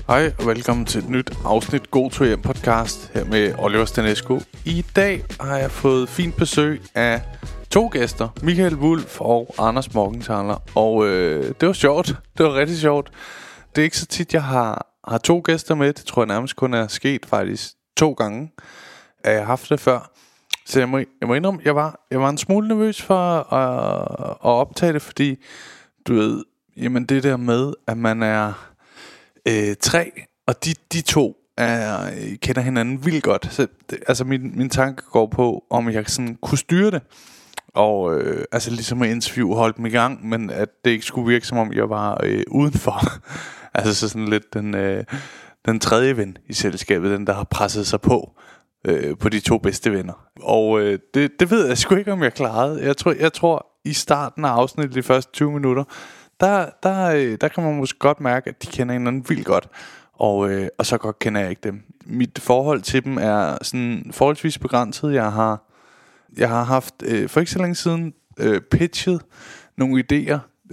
Hej og velkommen til et nyt afsnit God to hjem podcast her med Oliver Stanesco. I dag har jeg fået fint besøg af to gæster, Michael Wulff og Anders Morgenthaler. Og det var sjovt, det var rigtig sjovt. Det er ikke så tit jeg har to gæster med. Det tror jeg nærmest kun er sket faktisk 2 gange, at jeg har haft det før. Så jeg må indrømme, jeg var en smule nervøs for at optage det, fordi du ved, jamen det der med, at man er 3, og de to kender hinanden vildt godt. Så altså min tanke går på, om jeg sådan kunne styre det, og altså ligesom at interview holdt dem i gang, men at det ikke skulle virke som om jeg var udenfor. Altså så sådan lidt den tredje ven i selskabet, den der har presset sig på de 2 bedste venner. Og det ved jeg sgu ikke, om jeg klarede. Jeg tror i starten af afsnittet, de første 20 minutter, der kan man måske godt mærke, at de kender hinanden vildt godt. Og så godt kender jeg ikke dem. Mit forhold til dem er sådan forholdsvis begrænset. Jeg har haft for ikke så længe siden pitchet nogle idéer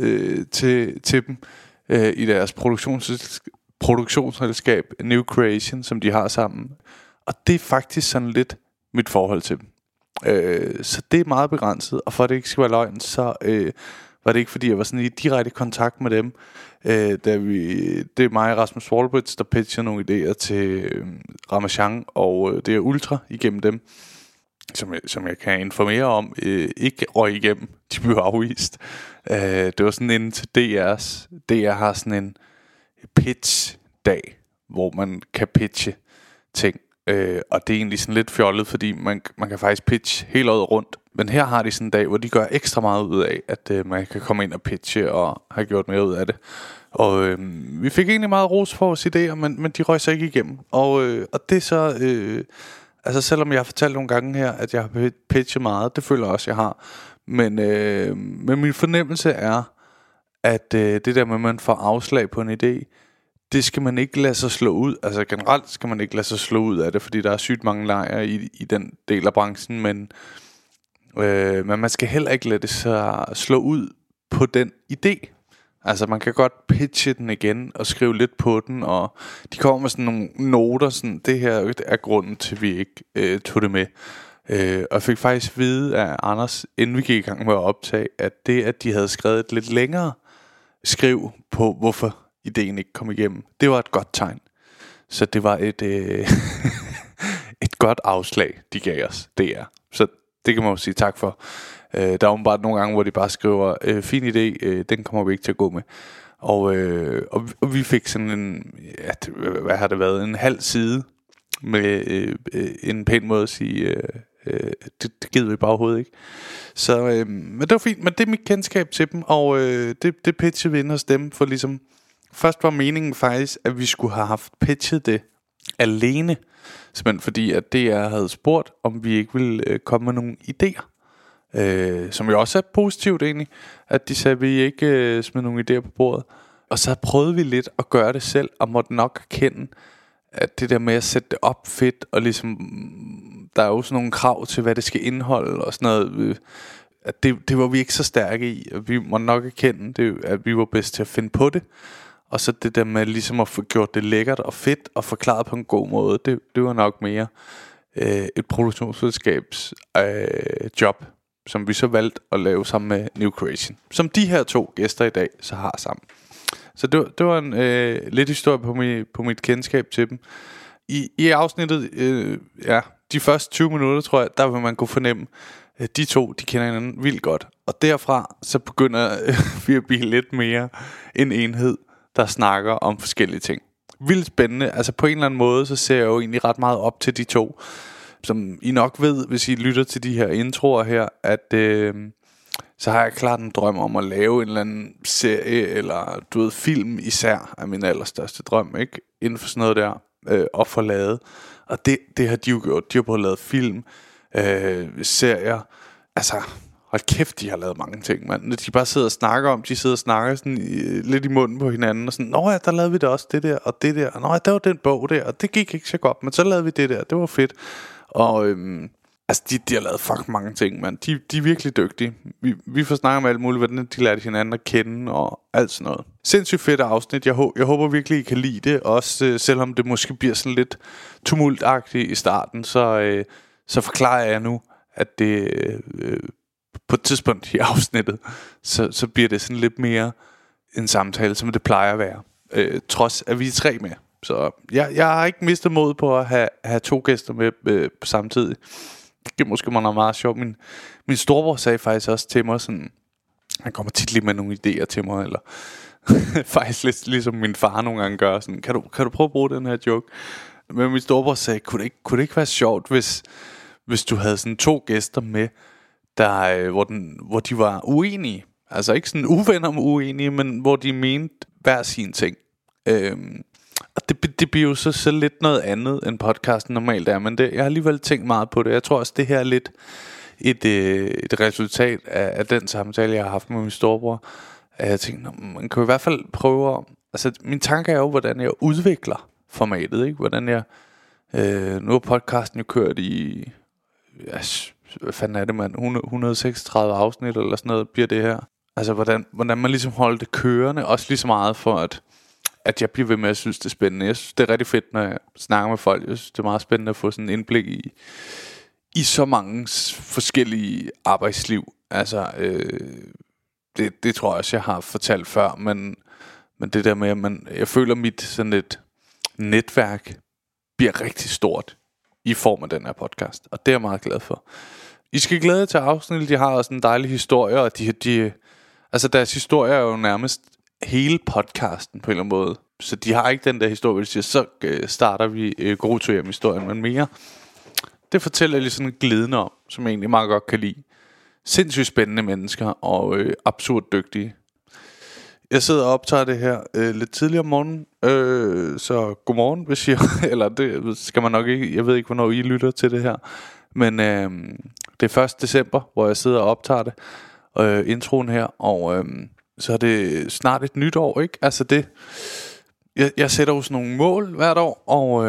til dem i deres produktionsselskab New Creation, som de har sammen. Og det er faktisk sådan lidt mit forhold til dem. Så det er meget begrænset. Og for at det ikke skal være løgn, så var det ikke fordi jeg var sådan i direkte kontakt med dem. Det er mig og Rasmus Wallbridge, der pitcher nogle idéer til Ramachan, og det er Ultra igennem dem, som jeg kan informere om, ikke røg igennem. De blev afvist. Det var sådan en til DR har sådan en pitch-dag, hvor man kan pitche ting. Og det er egentlig sådan lidt fjollet, fordi man kan faktisk pitche hele året rundt. Men her har de sådan en dag, hvor de gør ekstra meget ud af, at man kan komme ind og pitche og have gjort mere ud af det. Og vi fik egentlig meget ros for vores idéer, men de røg sig ikke igennem. Og det er så, altså selvom jeg har fortalt nogle gange her, at jeg har pitchet meget, det føler jeg også, jeg har. Men min fornemmelse er, at det der med, at man får afslag på en idé, det skal man ikke lade sig slå ud. Altså generelt skal man ikke lade sig slå ud af det, fordi der er sygt mange lejre i den del af branchen. Men man skal heller ikke lade det sig slå ud på den idé. Altså man kan godt pitche den igen og skrive lidt på den, og de kommer med sådan nogle noter, sådan, det her er grunden til, at vi ikke tog det med. Og jeg fik faktisk vide af Anders, inden vi gik i gang med at optage, at det, at de havde skrevet et lidt længere skriv på, hvorfor ideen ikke kom igennem, det var et godt tegn. Så det var et godt afslag, de gav os. Det er. Så det kan man jo sige tak for. Der er åbenbart nogle gange, hvor de bare skriver, fin idé, den kommer vi ikke til at gå med. Og vi fik sådan en, hvad har det været, en halv side med en pæn måde at sige, det gider vi bare overhovedet ikke. Så, men det var fint, men det er mit kendskab til dem, og det pitchede vi ind hos dem, for ligesom, først var meningen faktisk, at vi skulle have haft pitchet det alene, simpelthen fordi at DR havde spurgt, om vi ikke ville komme med nogle idéer, som jo også er positivt egentlig, at de sagde, at vi ikke smed nogle idéer på bordet. Og så prøvede vi lidt at gøre det selv, og måtte nok erkende, at det der med at sætte det op fedt, og ligesom, der er jo sådan nogle krav til, hvad det skal indeholde, og sådan noget, at det var vi ikke så stærke i. Vi må nok erkende, at vi var bedst til at finde på det. Og så det der med ligesom at få gjort det lækkert og fedt og forklaret på en god måde, det var nok mere et produktionsselskabs job, som vi så valgte at lave sammen med New Creation, som de her 2 gæster i dag så har sammen. Så det var en lidt historie på mit kendskab til dem. I afsnittet, de første 20 minutter, tror jeg, der vil man kunne fornemme, de 2, de kender hinanden vildt godt. Og derfra så begynder vi at blive lidt mere en enhed, der snakker om forskellige ting. Vildt spændende. Altså på en eller anden måde, så ser jeg jo egentlig ret meget op til de 2. Som I nok ved, hvis I lytter til de her introer her, at så har jeg klart en drøm om at lave en eller anden serie, eller du ved, film især, er min allerstørste drøm, ikke? Inden for sådan noget der, og få lavet. Og det har de jo gjort. De har både lavet film, serier, altså hold kæft, de har lavet mange ting, mand. Når de bare sidder og snakker om, de sidder og snakker sådan lidt i munden på hinanden, og sådan, nå ja, der lavede vi det også, det der, og det der, og nå ja, der var den bog der, og det gik ikke så godt, men så lavede vi det der, det var fedt. Og Altså, de har lavet fucking mange ting, mand. De er virkelig dygtige. Vi får snakket om alt muligt, hvordan de lærte hinanden at kende og alt sådan noget. Sindssygt fedt afsnit. Jeg håber virkelig, I kan lide det. Også selvom det måske bliver sådan lidt tumultagtigt i starten, så forklarer jeg nu, at det på et tidspunkt i afsnittet, så bliver det sådan lidt mere en samtale, som det plejer at være. Trods at vi er 3 med. Så jeg har ikke mistet mod på at have 2 gæster med samtidig. Det måske mig noget meget sjovt. Min storebror sagde faktisk også til mig sådan, han kommer tit lige med nogle idéer til mig, eller faktisk lidt ligesom min far nogle gange gør sådan, kan du prøve at bruge den her joke? Men min storebror sagde, kunne det ikke være sjovt, hvis du havde sådan 2 gæster med, der hvor de var uenige. Altså ikke sådan uvenner om uenige, men hvor de mente hver sin ting. Og det bliver jo så lidt noget andet, end podcasten normalt er. Men jeg har alligevel tænkt meget på det. Jeg tror også, det her er lidt et resultat af den samtale, jeg har haft med min storebror. Jeg tænkte, man kan i hvert fald prøve. Altså, min tanke er jo, hvordan jeg udvikler formatet, ikke? Hvordan jeg nu har podcasten jo kørt i hvad fanden er det, mand? 136 afsnit eller sådan noget bliver det her. Altså, hvordan man ligesom holder det kørende. Også lige så meget for, at jeg bliver ved med at synes, det er spændende. Jeg synes, det er rigtig fedt, når jeg snakker med folk. Jeg synes, det er meget spændende at få sådan en indblik i så mange forskellige arbejdsliv. Altså, det tror jeg også, jeg har fortalt før. Men det der med, at jeg føler, mit sådan et netværk bliver rigtig stort i form af den her podcast. Og det er jeg meget glad for. I skal glæde jer til afsnittet. De har også en dejlig historie, og altså deres historie er jo nærmest hele podcasten på en eller anden måde. Så de har ikke den der historie, hvor de siger, så starter vi Groto hjem-historien, men mere. Det fortæller jeg lige sådan en glidende om, som jeg egentlig meget godt kan lide. Sindssygt spændende mennesker, og absurd dygtige. Jeg sidder og optager det her lidt tidligere om morgenen, så godmorgen, hvis jeg, eller det skal man nok ikke, jeg ved ikke, hvornår I lytter til det her. Men det er 1. december, hvor jeg sidder og optager det, introen her, og så er det snart et nyt år, ikke? Altså det, jeg sætter jo sådan nogle mål hvert år,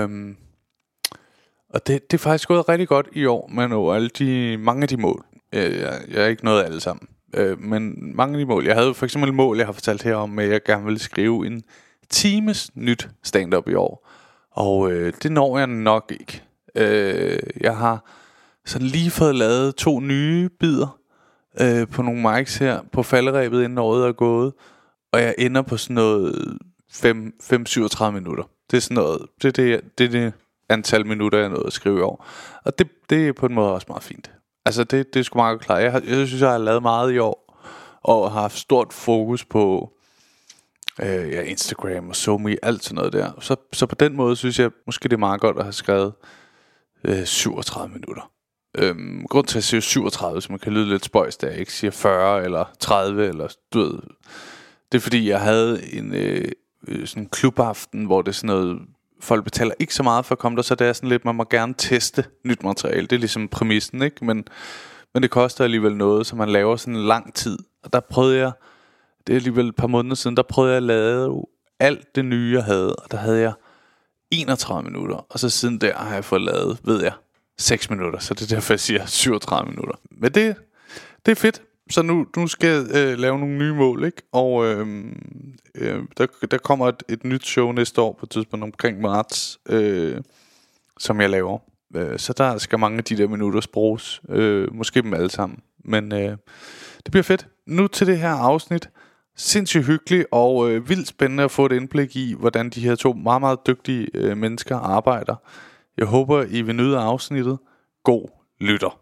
og det er faktisk gået rigtig godt i år, med at nå mange af de mål. Jeg er ikke nået alle sammen, men mange af de mål. Jeg havde for eksempel et mål, jeg har fortalt her om, at jeg gerne ville skrive en times nyt stand-up i år, og det når jeg nok ikke. Jeg har sådan lige fået lavet 2 nye bidder på nogle mics her på falderebet, inden året er gået, og jeg ender på sådan noget 5-37 minutter. Det er sådan noget, det er det antal minutter, jeg nåede at skrive i år. Og det er på en måde også meget fint. Altså det er sgu meget klart. Jeg synes, jeg har lavet meget i år, og har haft stort fokus på Instagram og SoMe, alt sådan noget der. Så på den måde synes jeg, måske det er meget godt at have skrevet 37 minutter. Grund til at sige 37, så man kan lyde lidt spøjs, der jeg ikke siger 40 eller 30 eller du ved. Det er fordi jeg havde en sådan en klubaften, hvor det er sådan noget, folk betaler ikke så meget for at komme der, så det er sådan lidt, man må gerne teste nyt materiale. Det er ligesom præmissen, ikke? Men det koster alligevel noget, så man laver sådan en lang tid. Og der prøvede jeg, det er alligevel et par måneder siden, der prøvede jeg at lave alt det nye jeg havde, og der havde jeg 31 minutter, og så siden der har jeg fået lavet, ved jeg, 6 minutter, så det er derfor jeg siger 37 minutter. Men det er fedt. Så nu skal jeg lave nogle nye mål, ikke? Og der kommer et nyt show næste år på et tidspunkt omkring marts, som jeg laver. Så der skal mange af de der minutter bruges. Måske dem alle sammen. Men det bliver fedt. Nu til det her afsnit. Sindssygt hyggeligt og vildt spændende at få et indblik i, hvordan de her 2 meget, meget dygtige mennesker arbejder. Jeg håber, I vil nyde afsnittet. God lytter.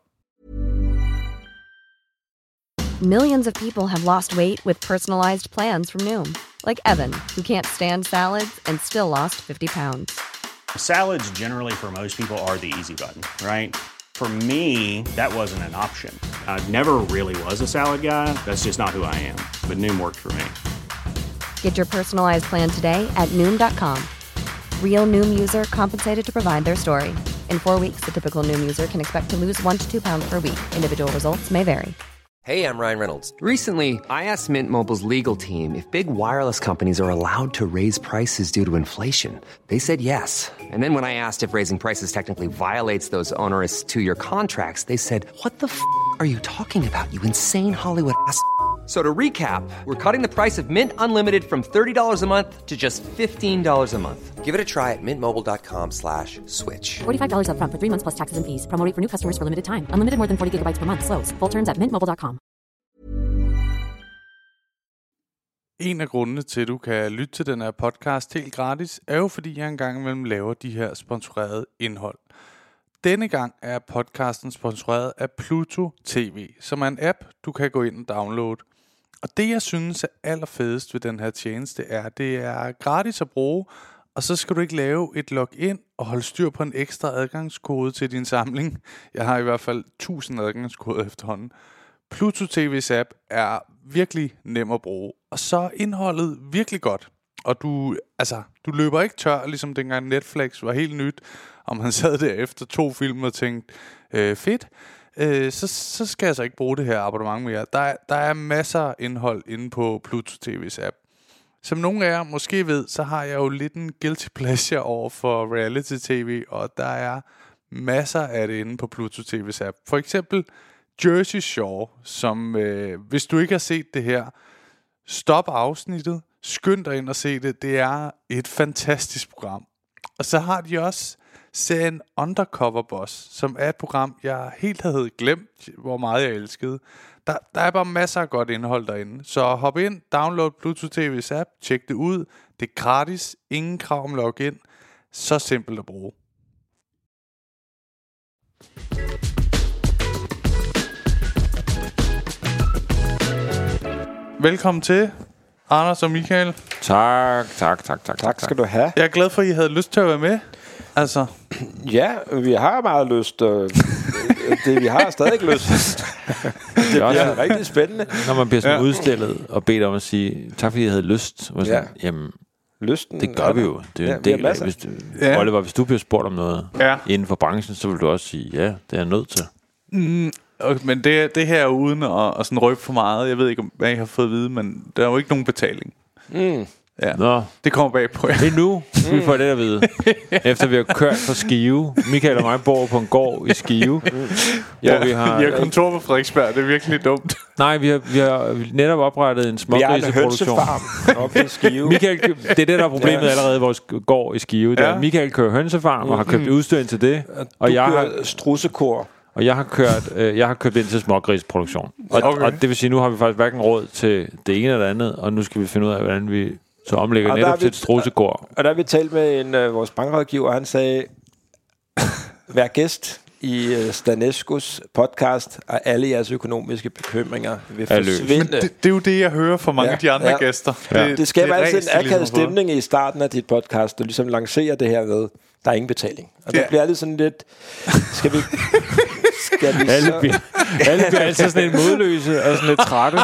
Millions of people have lost weight with personalized plans from Noom. Like Evan, who can't stand salads and still lost 50 pounds. Salads generally for most people are the easy button, right? For me, that wasn't an option. I never really was a salad guy. That's just not who I am. But Noom worked for me. Get your personalized plan today at Noom.com. Real Noom user compensated to provide their story. In 4 weeks, the typical Noom user can expect to lose 1 to 2 pounds per week. Individual results may vary. Hey, I'm Ryan Reynolds. Recently, I asked Mint Mobile's legal team if big wireless companies are allowed to raise prices due to inflation. They said yes. And then when I asked if raising prices technically violates those onerous two-year contracts, they said, "What the f*** are you talking about, you insane Hollywood ass?" So to recap, we're cutting the price of Mint Unlimited from $30 a month to just $15 a month. Give it a try at mintmobile.com/switch. $45 up front for 3 months plus taxes and fees. Promo rate for new customers for limited time. Unlimited more than 40 gigabytes per month. Slows full terms at mintmobile.com. En af grundene til, at du kan lytte til den her podcast helt gratis, er jo fordi jeg engang imellem laver de her sponsorerede indhold. Denne gang er podcasten sponsoreret af Pluto TV, som er en app, du kan gå ind og downloade. Og det, jeg synes er allerfedest ved den her tjeneste, det er gratis at bruge, og så skal du ikke lave et login og holde styr på en ekstra adgangskode til din samling. Jeg har i hvert fald 1000 adgangskoder efterhånden. Pluto TV's app er virkelig nem at bruge, og så er indholdet virkelig godt. Og du løber ikke tør, ligesom dengang Netflix var helt nyt, og man sad der efter 2 film og tænkte, fedt, så skal jeg så ikke bruge det her abonnement mere. Der er masser af indhold inde på Pluto TV's app. Som nogle af jer måske ved, så har jeg jo lidt en guilty pleasure over for reality tv, og der er masser af det inde på Pluto TV's app. For eksempel Jersey Shore, som hvis du ikke har set det her, stop afsnittet, skynd dig ind og se det. Det er et fantastisk program. Og så har de også serien Undercover Boss, som er et program, jeg helt havde glemt, hvor meget jeg elskede. Der er bare masser af godt indhold derinde. Så hop ind, download Pluto TV's app, tjek det ud. Det er gratis, ingen krav om login. Så simpelt at bruge. Velkommen til, Anders og Michael. Tak skal du have. Jeg er glad for, at I havde lyst til at være med. Altså. Ja, vi har meget lyst. Vi har stadig lyst. Det bliver rigtig spændende. Når man bliver sådan udstillet og bedt om at sige, tak fordi jeg havde lyst. Og sådan, jamen, lysten, det gør vi jo. Det er jo en del af. Oliver, hvis du bliver spurgt om noget inden for branchen, så vil du også sige, ja, det er jeg nødt til. Men det her er uden at sådan røbe for meget. Jeg ved ikke, hvad I har fået at vide, men der er jo ikke nogen betaling. Ja. Nå. Det kommer bag på jer. Det er nu, vi får det at vide. Efter vi har kørt fra Skive. Michael og mig bor på en gård i Skive. Ja, vi har kontor på Frederiksberg. Det er virkelig dumt. Nej, vi har netop oprettet en smågriseproduktion. Oppe i Skive. Michael, det er det, der er problemet allerede i vores gård i Skive. Der Michael kører hønsefarm og har købt udstyr ind til det. Og jeg har strudsekor. Og jeg har købt ind til smågrisproduktion. Og det vil sige, nu har vi faktisk hverken råd til det ene eller det andet, og nu skal vi finde ud af, hvordan vi så omlægger netop til et strudsekor. Og der har vi talt med vores bankrådgiver, og han sagde, vær gæst i Stanescos podcast, og alle jeres økonomiske bekymringer vil forsvinde. Det er jo det, jeg hører fra mange af de andre gæster. Det skaber altid en akavet stemning i starten af dit podcast, du ligesom lancerer det her ved, der er ingen betaling. Og det bliver altid sådan lidt, skal vi alle bliver altid sådan lidt modløse og sådan lidt trætte.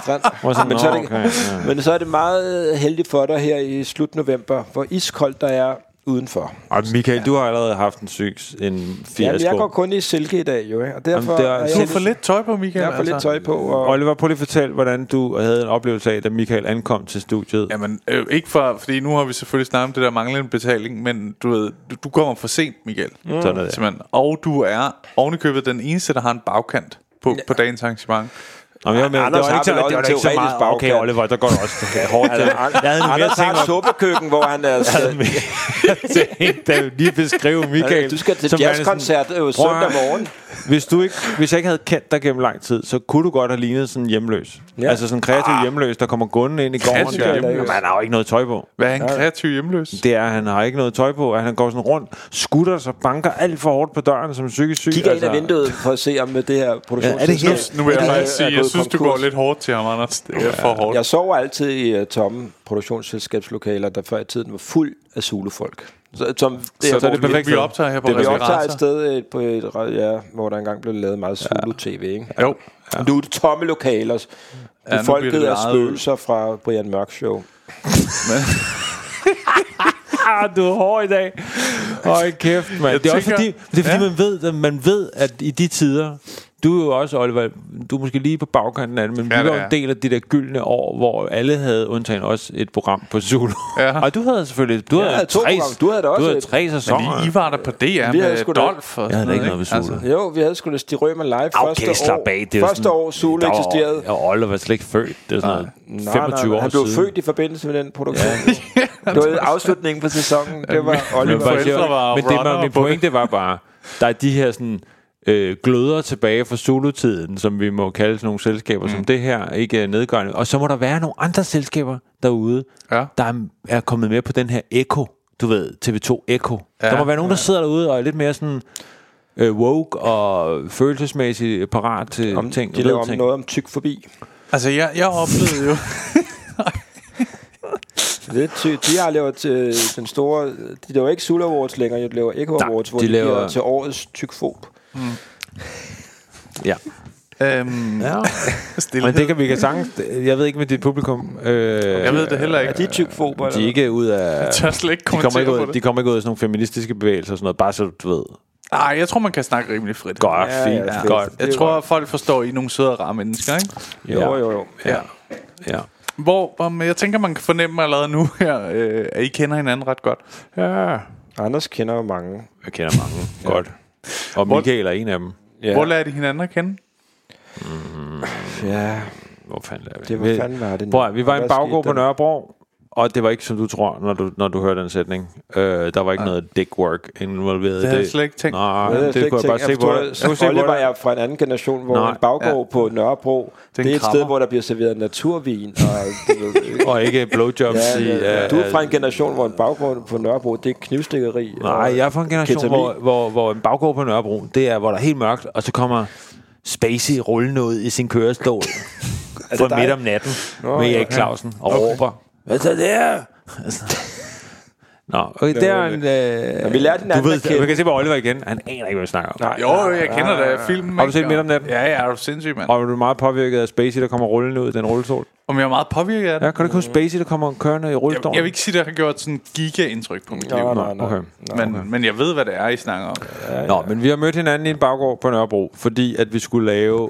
Men så er det meget heldigt for dig her i slut november, hvor iskoldt der er udenfor. Og Michael, du har allerede haft en fiasko. Ja, jeg går kun i silke i dag, jo. Og derfor du har for lidt tøj på, Michael. Jeg har for lidt tøj på. Og Oliver, prøv lige at fortælle, hvordan du havde en oplevelse af, da Michael ankom til studiet. Jamen, ikke fordi nu har vi selvfølgelig snakket om det der manglende betaling, men du ved, du kommer for sent, Michael. Sådan er det. Simpelthen. Og du er ovenikøbet den eneste, der har en bagkant på dagens arrangement. Anders det var ikke så meget. Okay, Oliver, der går det også hårdt. Anders har et suppekøkken, hvor han er... Jeg lige beskrive Michael. Du skal til jazzkoncert søndag morgen. Hvis jeg ikke havde kendt dig gennem lang tid, så kunne du godt have lignet sådan en hjemløs. Altså sådan en kreativ hjemløs, der kommer gående ind i gården der. Men han har jo ikke noget tøj på. Hvad er en kreativ hjemløs? Det er, han har ikke noget tøj på. Han går sådan rundt, skutter sig, banker alt for hårdt på døren som psykisk syg. Kigger ind af vinduet for at se om det her produktionsselskab. Nu vil jeg faktisk sige, jeg synes, du går lidt hårdt til ham, Anders. Det er for hårdt. Jeg sover altid i tomme produktionsselskabslokaler, der før i tiden var fuld af zulufolk. Så det er perfekt. Vi optager her på vi optager et sted hvor der engang blev lavet meget Zulu-tv, ikke? Jo. Ja. Nu er det tomme lokaler. Folket er spøgelser fra Brian Mørk Show. Du er hård i dag. Hold kæft, mand. Det er også fordi man ved, at i de tider, du er jo også, Oliver, du er måske lige på bagkanten af det, men vi var en del af de der gyldne år, hvor alle havde undtagen også et program på Zulu. Ja. Og du havde selvfølgelig, du havde tre sæsoner. Men I var der på DR med Dolph. Jeg havde ikke noget med Zulu. Altså, jo, vi havde sgu da Stig Rømer live første år Zulu eksisterede. Og Oliver var slet ikke født. Det er sådan 25 år siden. Han blev født i forbindelse med den produktion. Det var afslutningen på sæsonen. Det var Oliver. Min pointe var bare, der er de her sådan gløder tilbage fra Zulu-tiden, som vi må kalde sådan nogle selskaber som det her, ikke nedgørende. Og så må der være nogle andre selskaber derude, der er kommet med på den her Echo. Du ved, TV2 Echo. Der må være nogen, der sidder derude og er lidt mere sådan woke og følelsesmæssigt parat til ting. De laver noget om tyk forbi. Altså, jeg oplevede jo... De har lavet til den store... De laver ikke Zulu Awards længere, de laver Echo Awards, hvor de laver til årets tykfob. Ja. Men det kan vi kan sagtens. Jeg ved ikke med dit publikum. Jeg ved det heller ikke. Er de tykfober? De er ikke ud af... De kommer ikke ud af sådan nogle feministiske bevægelser og sådan noget, bare så du ved. Nej, jeg tror, man kan snakke rimelig frit. Godt, fint. Godt. Jeg tror, folk forstår, I nogle søde og rare mennesker, ikke? Jo. Ja. Hvor jeg tænker, man kan fornemme allerede nu her, at I kender hinanden ret godt. Ja. Anders kender jo mange. Jeg kender mange. Godt. Og Michael er en af dem. Ja. Hvor lærte I hinanden at kende? Ja. Hvor fanden er vi? Det var fanden var det. Vi var i en baggård på Nørrebro. Og det var ikke, som du tror, når du hører den sætning. Der var ikke noget dick work involveret i det. Det havde jeg slet ikke tænkt. Nej, det kunne jeg bare se på det. Oliver er fra en anden generation, hvor en baggård på Nørrebro, det er et sted, hvor der bliver serveret naturvin. Og ikke blowjobs. Du er fra en generation, hvor en baggård på Nørrebro, det er knivstikkeri. Nej, jeg er fra en generation, hvor en baggård på Nørrebro, det er, hvor der er helt mørkt, og så kommer Spacey rullende ud i sin kørestol for midt om natten med Erik Clausen og råber. Hvad så der? Nå, okay, det er en... vi lærte den anden. Du kan se på Oliver igen. Han aner ikke, hvad vi snakker om. Jo, jeg kender da filmen. Har du set midt om natten? Ja, er du sindssyg, mand. Og er du meget påvirket af Spacey, der kommer rullende ud i den rullestol? Om jeg er meget påvirket af det? Ja, kan du ikke huske Spacey, der kommer kørende i rullestolen? Jeg vil ikke sige, at det har gjort sådan en giga-indtryk på mit liv. Okay. Men jeg ved, hvad det er, I snakker om. Nå, men vi har mødt hinanden i en baggård på Nørrebro, fordi at vi skulle lave...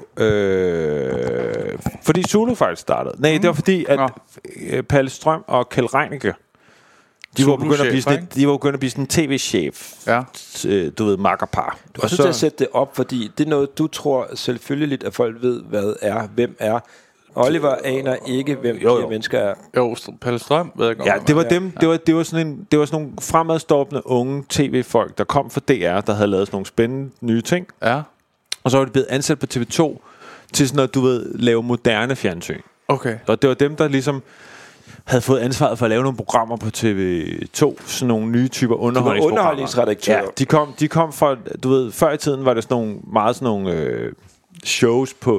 fordi Zulu faktisk startede. Nej, det var fordi, at Palle Strøm og Kjeld Reinicke, de var begyndt at blive sådan en tv-chef. Ja. Du ved, makkerpar. Du er nødt til at sætte det op, fordi det er noget, du tror selvfølgeligt, at folk ved, hvad er, hvem er. Oliver aner ikke, hvem de mennesker er. Jo, Palle Strøm ved jeg godt. Ja, det var dem. Det var sådan nogle fremadstående unge tv-folk, der kom fra DR, der havde lavet sådan nogle spændende nye ting. Ja. Og så var de blevet ansat på TV2 til sådan noget, du ved, lave moderne fjernsyn. Okay. Og det var dem, der ligesom havde fået ansvaret for at lave nogle programmer på TV2, sådan nogle nye typer underholdningsredaktører. Ja, de kom fra, du ved, før i tiden var det sådan nogle, meget sådan nogle shows på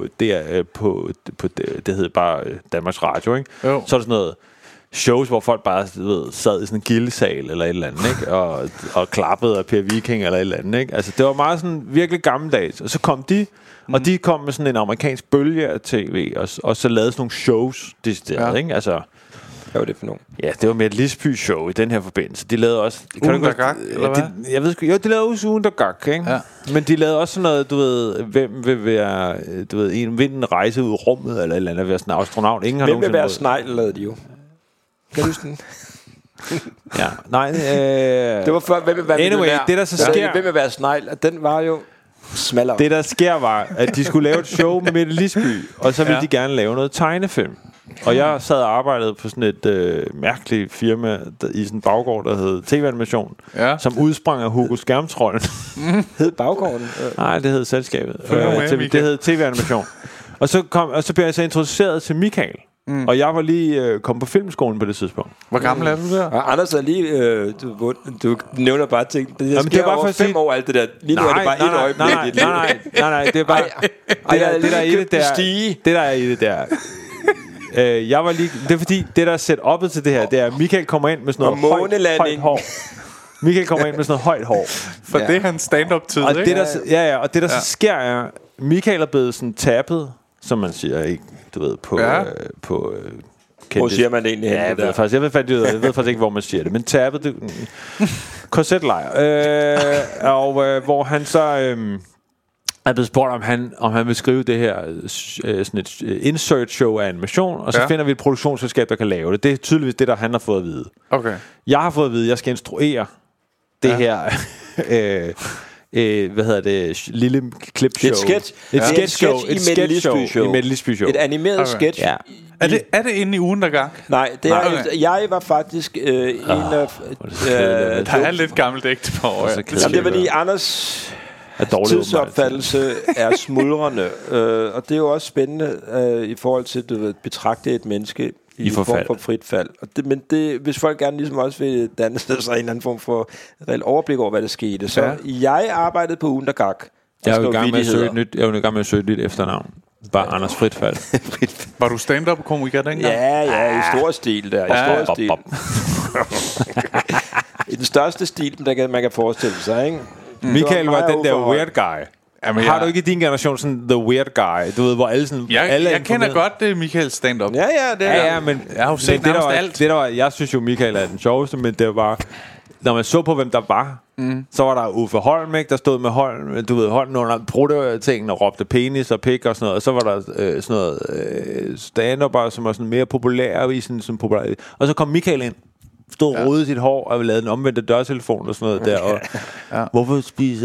det hed bare Danmarks Radio, ikke? Jo. Så er der sådan noget shows, hvor folk bare sad i sådan en gildesal eller et eller andet, ikke? Og klappede af Per Viking eller et eller andet, ikke? Altså det var meget sådan virkelig gammeldags. Og så kom de, og de kom med sådan en amerikansk bølge af tv, og så lavede sådan nogle shows decideret, ikke? Altså, hvad var det for nogen? Ja, det var med et Lisby-show i den her forbindelse. De lavede også... Ugen der gak, eller hvad? Jeg ved sgu... Jo, de lavede også Ugen der gak, ikke? Ja. Men de lavede også sådan noget, du ved... Hvem vil være... Du ved, en rejse ud i rummet, eller et eller andet, være sådan en astronaut. Ingen har hvem vil være snegl, lavede de jo. Kan du huske den? Ja, nej... Det var før, hvem vil være anyway, det der så sker... Hvem vil være snegl, den var jo... smallere. Det der sker var, at de skulle lave et show med Mette Lisby, og så ville de gerne lave noget tegnefilm. Og jeg sad og arbejdede på sådan et mærkeligt firma i sådan en baggård, der hed TV-animation, som udsprang af Hugo Skærmtrollen. Hed baggården? Nej, det hed selskabet. Det hed TV-animation. Og så blev jeg så introduceret til Michael. Og jeg var lige kommet på filmskolen på det tidspunkt. Hvor gammel er du der? Og Anders er lige... du nævner bare ting. Det sker over for 5 år, alt det der. Lige nu er det bare et øjeblik. Nej, det er bare... Det der er i det der... Det der er i det der... jeg var lige... Det er fordi, det der er set oppet til det her, det er, at Michael kommer ind med sådan noget højt hår. Michael kommer ind med sådan noget højt hår. For det er hans stand-up-tid, ikke? Og det der så sker er, Michael er blevet sådan tappet, som man siger, ikke? Du ved, på... Hvor siger man det egentlig? Ja, jeg ved faktisk ikke, hvor man siger det. Men tappet, det... korsetlejr. Hvor han så... Jeg er blevet spurgt, om han vil skrive det her sådan et insert show af animation, og så finder vi et produktionsselskab, der kan lave det. Det er tydeligvis det, der han har fået at vide. Okay. Jeg har fået at vide, at jeg skal instruere det her... hvad hedder det? Lille klipshow. Et sketch i Mette Lisby Show. Et animeret sketch. Ja. Er det inde i ugen, der gang? Nej, det er jeg var faktisk en af... der er lidt gammelt ægte på år. Det er fordi Anders tidsopfattelse er smuldrende, og det er jo også spændende i forhold til at betragte et menneske i form for frit fald. Men hvis folk gerne ligesom også vil danne sig en eller anden form for reelt overblik over, hvad der skete. Så jeg arbejdede på ugen, der gak. Jeg er jo i gang med at søge et nyt efternavn. Bare Anders Fritfald. Var du stand-up-komiker dengang? Ja, i stor stil der. I stor stil. I den største stil, man kan forestille sig, ikke? Michael var den der weird guy. Jamen, har du ikke i din generation sådan the weird guy? Du ved, hvor alle sådan... Jeg kender godt Michaels stand-up. Ja, det er. Ja, men jeg har jo set nærmest alt. Jeg synes jo, Michael er den sjoveste, men det var... Når man så på, hvem der var, så var der Uffe Holm, ikke, der stod med Holm, du ved, Holm under proto-tingene og råbte penis og pik og sådan noget. Og så var der sådan noget stand-up, som var sådan mere populære i sådan populær. Og så kom Michael ind. Stod og rodede sit hår og lavede den omvendte dørtelefon og sådan noget der. Og hvorfor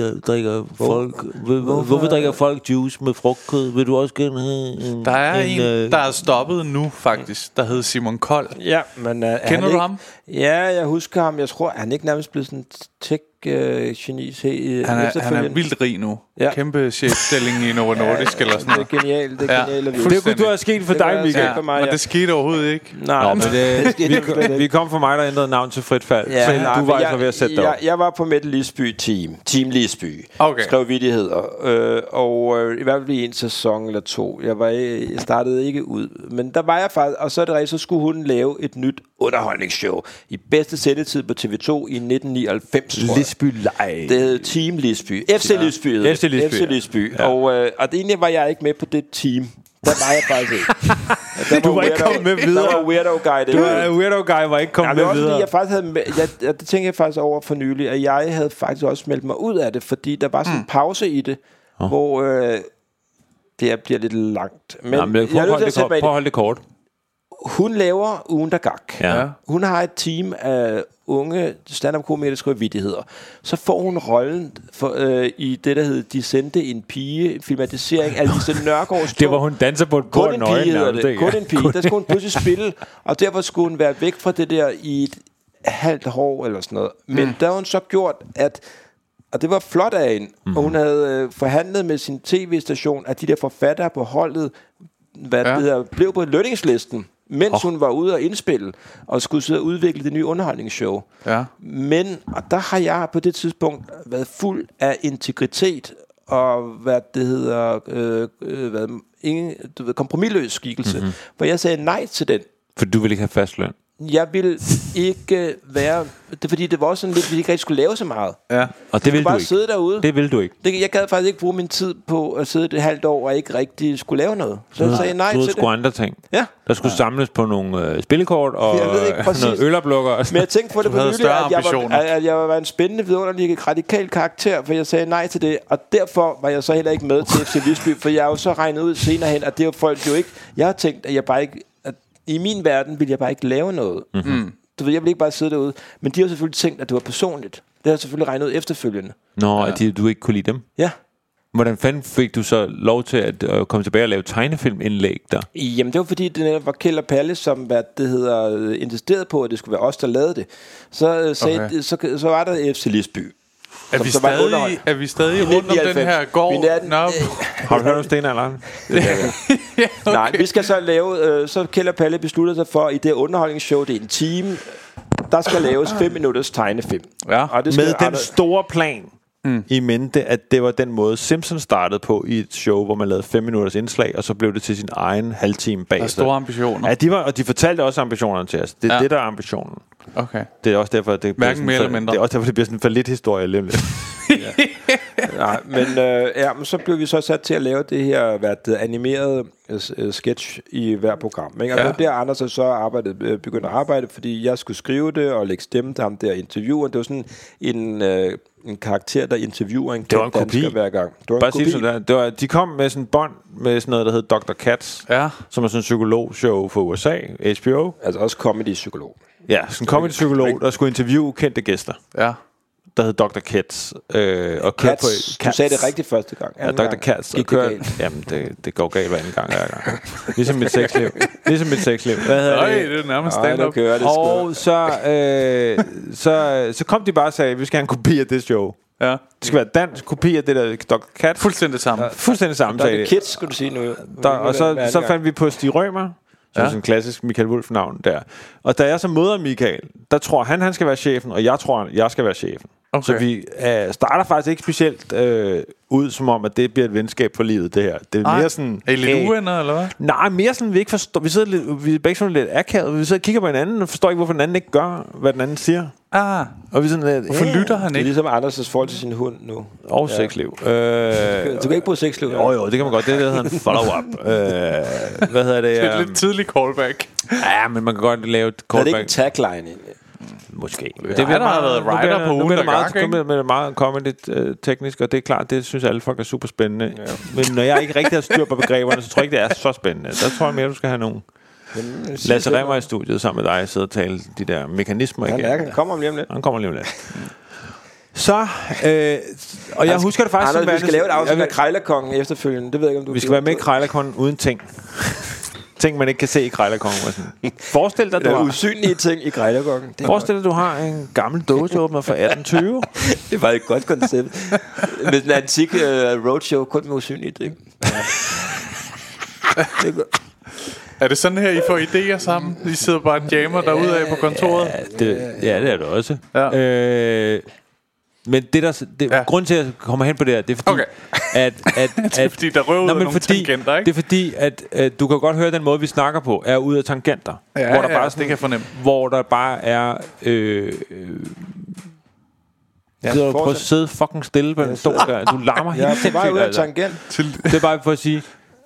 drikker folk juice med frugtkød? Vil du også gerne have der er en der er stoppet nu faktisk, der hedder Simon Kold. Ja, men kender du ham? Ja, jeg husker ham. Jeg tror, han ikke nærmest blevet sådan tech-geni. Han er vildt rig nu. Ja. Kæmpe chefstilling i Novo Nordisk eller sådan noget. Det er genialt. Det kunne du have sket for dig, Michael. For mig, men det skete overhovedet ikke. Nej, men vi kom for mig, der ændrede navn til Fritfald. Ja, så du var altså ved at sætte dig op. Jeg var på Mette Lisby Team Lisby. Okay. Skrev vittigheder. Og i hvert fald i en sæson eller to. Jeg startede ikke ud. Men der var jeg faktisk, og så er det rigtigt, så skulle hun lave et nyt underholdningsshow i bedste sendetid på TV2 i 1999, tror jeg. Lisby Live. Det hed Team Lisby. FC Lisby. FC Lisby. Ja. Og egentlig var jeg ikke med på det team. Der var jeg faktisk ikke. Du var ikke kommet med videre. Der var weirdo guy. Weirdo guy var ikke kommet med videre. Jeg faktisk havde, det tænkte jeg faktisk over for nylig, at jeg havde faktisk også meldt mig ud af det, fordi der var sådan en pause i det, hvor det bliver lidt langt. Men prøv at holde det kort. Hun laver ugen, der gak. Ja. Hun har et team af unge stand-up-komikere, der skriver vittigheder. Så får hun rollen i det, der hedder De sendte en pige, filmatisering af Lise Nørgaards. Det var hun danser på et kort nøje. Kun en pige. Der skulle hun pludselig spille, og derfor skulle hun være væk fra det der i et halvt år eller sådan noget. Men der har hun så gjort, og det var flot af hende, og hun havde forhandlet med sin tv-station, at de der forfattere på holdet blev på lønningslisten, mens hun var ude og indspille og skulle sidde og udvikle det nye underholdningsshow. Ja. Men, og der har jeg på det tidspunkt været fuld af integritet og hvad det hedder kompromisløs skikkelse, hvor jeg sagde nej til den. For du ville ikke have fast løn? Jeg ville ikke være... Det er fordi, det var også sådan lidt, at vi ikke rigtig skulle lave så meget. Ja, og det ville du ikke. Sidde derude. Det ville du ikke. Jeg gad faktisk ikke bruge min tid på at sidde et halvt år og ikke rigtig skulle lave noget. Så jeg sagde nej til det. Du skulle andre ting. Ja. Der skulle samles på nogle spillekort og noget øloplukker. Men jeg tænkte på det på nylig, at jeg var en spændende, vidunderlig, radikal karakter, for jeg sagde nej til det. Og derfor var jeg så heller ikke med til FC Lisby, for jeg har jo så regnet ud senere hen, at det var folk jo ikke... Jeg har tænkt, at jeg bare ikke... I min verden ville jeg bare ikke lave noget. Du ved, jeg ville ikke bare sidde derude. Men de har selvfølgelig tænkt, at det var personligt. Det har jeg selvfølgelig regnet ud efterfølgende. At du ikke kunne lide dem? Ja. Hvordan fanden fik du så lov til at komme tilbage og lave tegnefilmindlæg der? Jamen det var fordi, det var Kjeld og Palle, som insisterede på, at det skulle være os, der lavede det. Så var der FC Lisby. Er vi stadig rundt om den her gård? Har du hørt om stenalderen? Okay. Nej, vi skal så lave... så Kjeld og Palle besluttede sig for, i det underholdningsshow, det er en time, der skal laves 5 minutters tegnefilm. Ja. Og det med den store plan i mente, at det var den måde Simpsons startede på i et show, hvor man lavede 5 minutters indslag, og så blev det til sin egen halvtime bag. Der er store ambitioner. Ja, og de fortalte også ambitionerne til os. Det er det, der er ambitionen. Okay. Det er også derfor, det hverken mere eller mindre. Det er også derfor, det bliver sådan en for lidt historie lidt. Nej, men men så blev vi så sat til at lave det her animerede sketch i hver program. Ikke? Og det var der, Anders så begyndte at arbejde, fordi jeg skulle skrive det og lægge stemme til ham der interviewer. Det var sådan en karakter, der interviewer en kendt dansker hver gang. Det var en kopi. De kom med sådan en bånd med sådan noget, der hed Dr. Katz, som er sådan en psykologshow for USA, HBO. Altså også comedy-psykolog. Ja, sådan en comedy-psykolog, der skulle interviewe kendte gæster. Ja. Der hed Dr. Katz. Og Katz, du sagde det rigtigt første gang. Ja, Dr. Katz. Jamen, det går galt hver anden gang. Ligesom mit sexliv. Hvad hedder det? Det er nærmest stand-up. Og så kom de bare og sagde, vi skal have en kopi af det show. Ja. Det skal være dansk kopi af det der Dr. Katz. Fuldstændig sammen. Sagde Dr. Kids, skulle du sige nu. Og så fandt vi på Stig Rømer, som er sådan en klassisk Michael Wolf-navn der. Og da jeg så møder Michael, der tror han skal være chefen, og jeg tror, jeg skal være chefen. Okay. Så vi starter faktisk ikke specielt ud som om, at det bliver et venskab for livet, det her. Det er mere sådan... Er I lidt uvenner, eller hvad? Nej, mere sådan, vi ikke forstår... Vi er begge sådan lidt akavet. Vi sidder og kigger på hinanden, og forstår ikke, hvorfor den anden ikke gør, hvad den anden siger. Og vi sådan lidt... Hvorfor lytter han ikke? Det er ligesom Anders' forhold til sin hund nu. Og sexliv. Du kan ikke bruge sexliv. Jo, det kan man godt. Det hedder en follow-up. Hvad hedder det? Det er et lidt tidligt callback. Ja, men man kan godt lave et callback. Det er ikke en tagline egentlig. Måske. Det har været writer på ugen, det er meget comedy-teknisk, og det er klart, det synes alle folk er super spændende. Ja. Men når jeg ikke rigtig har styr på begreberne, så tror jeg ikke, det er så spændende. Der tror jeg mere, du skal have nogen Lasse Remmer i studiet sammen med dig, sidde og tale de der mekanismer igen. Han kommer lige om lidt. Så, og jeg husker det faktisk... Anders, vi skal lave et afsnit af Krejlerkongen efterfølgende. Det ved jeg ikke, om du... Vi skal være med i Krejlerkongen uden ting. Ting, man ikke kan se i Krejlerkongen. Forestil dig, du har usynlige ting i Krejlerkongen. Forestil dig, du har en gammel dåseåbner fra 1820. Det var et godt koncept. Med en antik roadshow, kun med usynlige ting. Er det sådan her, I får idéer sammen? I sidder bare og jammer derude af på kontoret? Det er det også. Ja. Men grunden til at jeg kommer hen på det her, det er fordi, at det er fordi, der røver ud nogle tangenter, ikke? Det er fordi, at du kan godt høre, at den måde, vi snakker på, er ud af tangenter. Ja, hvor der bare sådan, det kan jeg fornemme. Hvor der bare er... prøv at sidde fucking stille på en stol der. Du larmer helt sindssygt. Det er bare ud af tangent. Det er bare for at sige...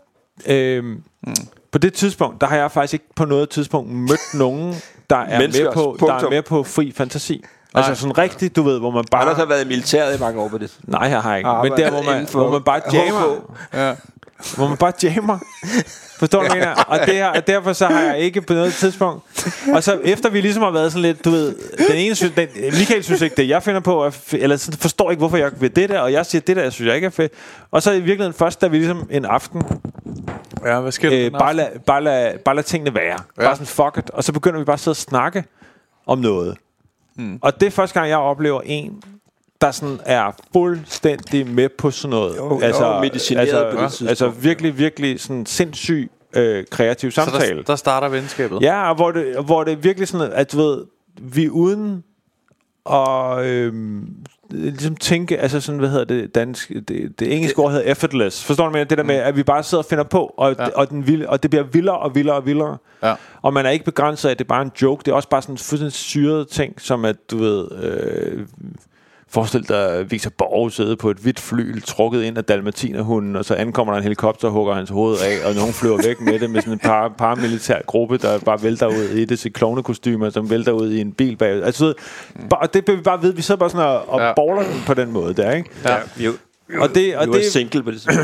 På det tidspunkt, der har jeg faktisk ikke på noget tidspunkt mødt nogen, der er med på fri fantasi. Altså sådan rigtigt, du ved, hvor man bare... Anders har været i militæret i mange år på det. Nej, jeg har ikke. Men der, hvor man bare jammer. Ja. Hvor man bare jammer. Forstår du, mener? Og derfor så har jeg ikke på noget tidspunkt... Og så efter vi ligesom har været sådan lidt, du ved... Michael synes ikke, det jeg finder på... Eller sådan, forstår ikke, hvorfor jeg vil det der. Og jeg siger, det der, jeg synes jeg ikke er fedt. Og så i virkeligheden først, da vi ligesom en aften... Ja, hvad sker der? Bare lad tingene være. Ja. Bare sådan, fuck it. Og så begynder vi bare at sidde og snakke om noget. Og det er første gang, jeg oplever en, der sådan er fuldstændig med på sådan noget. Altså virkelig, virkelig sådan sindssyg kreativ samtale. Så der starter venskabet. Ja, og hvor det er virkelig sådan, at du ved, vi uden at ligesom tænke, altså sådan, hvad hedder det dansk, det engelske ord hedder effortless. Forstår du, det der med, at vi bare sidder og finder på, og det bliver vildere og vildere og vildere. Ja. Og man er ikke begrænset af, at det er bare en joke. Det er også bare sådan en fuldstændig syret ting, som at, du ved, forestil dig Victor Borge sidde på et hvidt flyl, trukket ind af dalmatinerhunden, og så ankommer der en helikopter og hugger hans hoved af, og nogen flyver væk med det, med sådan en paramilitær gruppe, der bare vælter ud i det til klovnekostymer, som vælter ud i en bil bag. Altså, og det vil vi bare vide. Vi sidder bare sådan og baller på den måde der, ikke? Ja. Og det er single på det.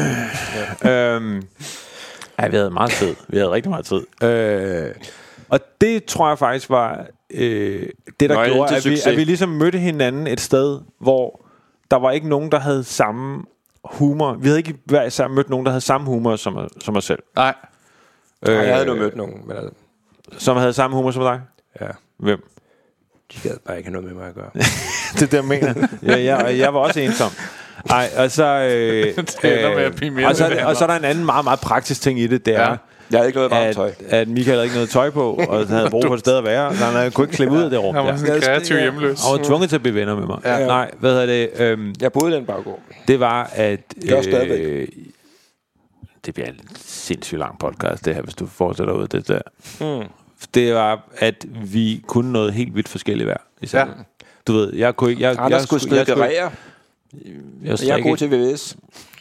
Ja, vi havde meget tid. Vi havde rigtig meget tid. Og det tror jeg faktisk var det, der gjorde, at vi ligesom mødte hinanden et sted, hvor der var ikke nogen, der havde samme humor. Vi havde ikke hver især mødt nogen, der havde samme humor som os selv. Nej. Jeg havde nu mødt nogen, som havde samme humor som dig? Ja. Hvem? De havde bare ikke noget med mig at gøre. Det er det, jeg mener. Jeg var også ensom. Ej, og så og så er der en anden meget, meget praktisk ting i det, det er, jeg havde ikke noget varmt tøj. At Michael havde ikke noget tøj på, og han havde brug for et sted at være, så han kunne ikke slippe ud af det rum. Han var sådan kreativ hjemløs. Han var tvunget til at blive venner med mig. Ja. Nej, hvad hedder det? Jeg boede i den baggård. Det var, at... Det bliver en sindssygt lang podcast, det her, hvis du fortsætter ud af det der. Det var, at vi kunne noget helt vidt forskelligt hver. Ja. Du ved, jeg kunne ikke... Anders skulle snedkerere. Jeg er god til VVS.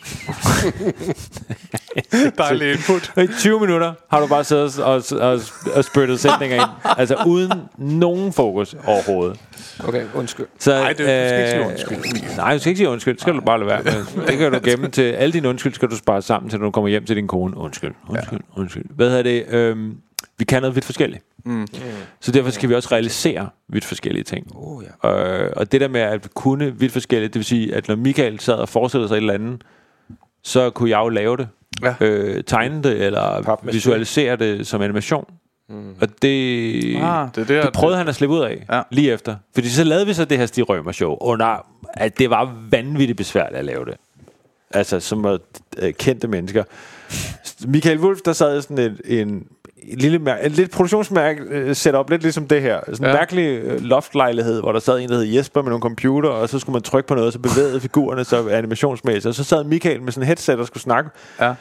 Dejlig input. I 20 minutter har du bare siddet og spyttet sætninger ind. Altså uden nogen fokus overhovedet. Okay, undskyld. Så, Du skal ikke sige undskyld. Nej, du skal ikke sige undskyld. Det skal du bare lade være med. Det kan du gemme til. Alle dine undskyld skal du spare sammen til, når du kommer hjem til din kone. Undskyld. Hvad hedder det? Vi kan noget vidt forskelligt. Så derfor skal vi også realisere vidt forskellige ting. Og det der med at kunne vidt forskelligt, det vil sige, at når Michael sad og forestillede sig et eller andet, så kunne jeg jo lave det. Tegne det, eller visualisere det som animation. Og det prøvede han at slippe ud af lige efter. Fordi så lavede vi så det her Stig Rømer show under at det var vanvittigt besværligt at lave det. Altså som kendte mennesker. Michael Wolf, der sad sådan en lidt produktionsmærke setup, lidt ligesom det her. Sådan en mærkelig loftlejlighed, hvor der sad en, der hed Jesper med nogle computer, og så skulle man trykke på noget, og så bevægede figurerne så animationsmæssigt. Og så sad Michael med sådan en headset og skulle snakke.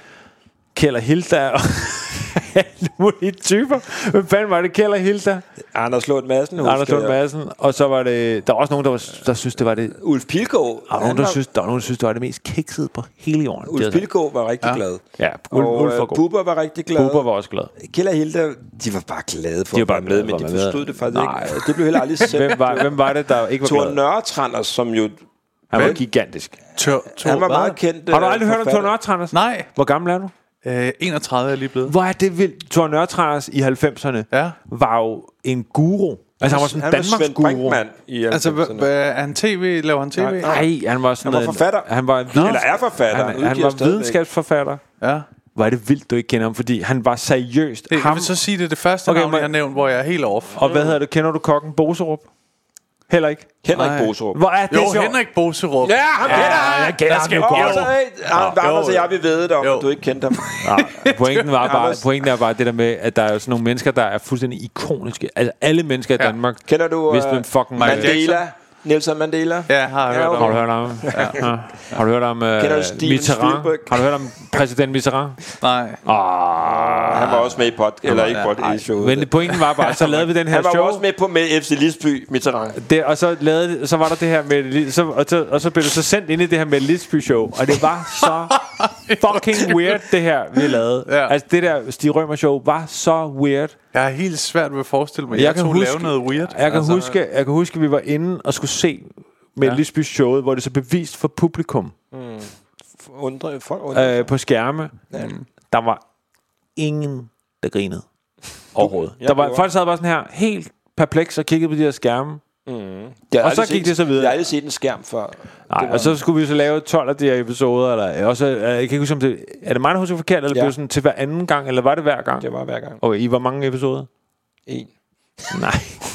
Kjeld og Hilda og alle mulige typer. Hvem fanden var det? Kjeld og Hilda? Anders Lund Madsen. Og så var det... Der var også nogen, der synes det var det... Ulf Pilgaard. Der var nogen, der synes det var det mest kiksede på hele jorden. Ulf Pilgaard var rigtig glad. Ja, Ulf var god. Bubber var rigtig glad. Bubber var også glad. Kjeld og Hilda, de var bare glade for at være med, men de forstod det faktisk ikke. Det blev heller aldrig selv. Hvem var det, der ikke var glad? Thor Nørretranders, som jo... Han var gigantisk. Han var meget kendt. Har du aldrig hørt om Thor Nørretranders? Nej. Hvor gammel er du? 31 er lige blevet. Hvor er det vildt. Thor Nørretranders i 90'erne var jo en guru. Altså han var sådan en Danmarks guru. Altså er han tv? Laver han tv? Nej, han var sådan han var forfatter. Eller er forfatter. Han var videnskabsforfatter. Ja. Hvor er det vildt, du ikke kender ham, fordi han var seriøst. Jeg vil så sige, det er det første navn, jeg har nævnt, hvor jeg er helt off. Og hvad hedder det? Kender du kokken Boserup? Heller ikke. Henrik Boserup. Hvor er det jo, Henrik Boserup. Ja, ham kender jeg. Jeg kender ham jo godt. Anders og jeg vil vide det om, at du ikke kendte ham. Pointen er bare det der med, at der er sådan nogle mennesker, der er fuldstændig ikoniske. Altså alle mennesker i Danmark. Kender du Mandela? Nelson Mandela? Ja, har jeg hørt om. Har du hørt om? Har du hørt om Mitterrand? Har du hørt om præsident Mitterrand? Nej. Han var også med i showet. Men pointen var bare, så lavede vi den her show. Han var også med på med FC Lisby, Mitterrand. Og så var der det her med og så blev det så sendt ind i det her med Lisby show, og det var så fucking weird det her vi lavede. Altså det der Stig Rømer show var så weird. Jeg er helt svært ved at forestille mig, jeg kunne lave noget weird. Jeg kan huske, at vi var inde og skulle se med Lisby showet, hvor det så bevist for publikum. På skærme. Der var ingen, der grinede overhovedet. Folk sad bare sådan her, helt perpleks og kiggede på de her skærme. Og så gik det så videre. Jeg har aldrig set en skærm før. Nej, og så skulle vi så lave 12 af de her episoder. Eller også, jeg kan ikke huske, om det... Er det mig, der husker forkert, eller blev det sådan til hver anden gang, eller var det hver gang? Det var hver gang. Okay, i hvor mange episoder? 1. Nej.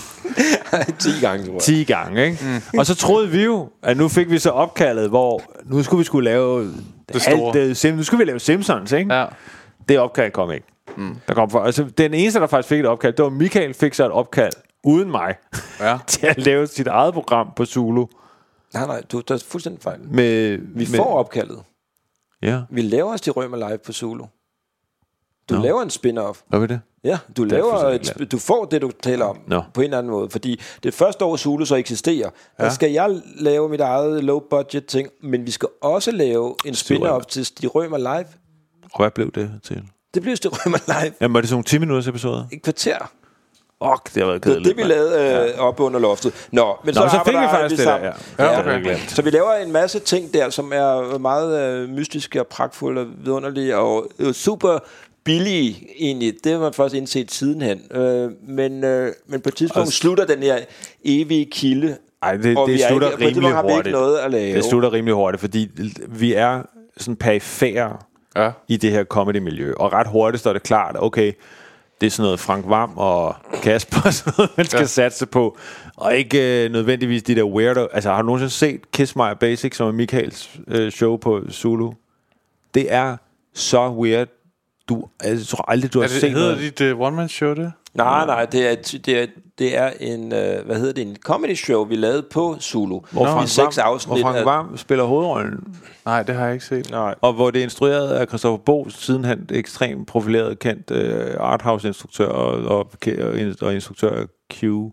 10 gange, tror jeg. 10 gange, ikke? Og så troede vi jo, at nu fik vi så opkaldet, hvor nu skulle vi lave det store. Nu skulle vi lave Simpsons, ikke? Ja. Det opkald kom ikke. Der kom for, altså, den eneste, der faktisk fik et opkald, det var Michael fik så et opkald uden mig til at lave sit eget program på Zulu. Nej, du er fuldstændig fejl. Vi får opkaldet. Ja. Vi laver Stig Rømer live på Zulu. Du laver en spin-off. Hvad vil det? Ja, du får det, du taler om på en eller anden måde. Fordi det første år Zulu så eksisterer, der skal jeg lave mit eget low-budget ting, men vi skal også lave en spin-off til Stig Rømer live. Og hvad blev det til? Det blev Stig Rømer live. Jamen, var det sådan nogle 10 minutters episoder? Et kvarter. Det har været kedeligt. Det vi lavede oppe under loftet. Men så fik vi faktisk det der. Så vi laver en masse ting der, som er meget mystiske og pragtfulde og vidunderlige og super billige egentlig. Det har man først indset sidenhen. Men på et tidspunkt slutter den her evige kilde. Ej, det slutter rimelig hurtigt. Det slutter rimelig hurtigt, fordi vi er sådan perifære i det her comedy-miljø. Og ret hurtigt står det klart, okay, det er sådan noget Frank Hvam og Kasper og sådan noget, man skal satse på. Og ikke nødvendigvis de der weirdo. Altså, har du nogensinde set Kiss My Basic, som er Michaels show på Zulu? Det er så weird. Jeg tror aldrig, du har set noget. Hedder dit one-man-show det? Nej, det er en, en comedy show, vi lavede på Zulu. Hvor Frank Hvam spiller hovedrollen. Nej, det har jeg ikke set. Nej. Og hvor det er instrueret af Christoffer Bo, sidenhen ekstremt profileret, kendt arthouse-instruktør og instruktør af Q.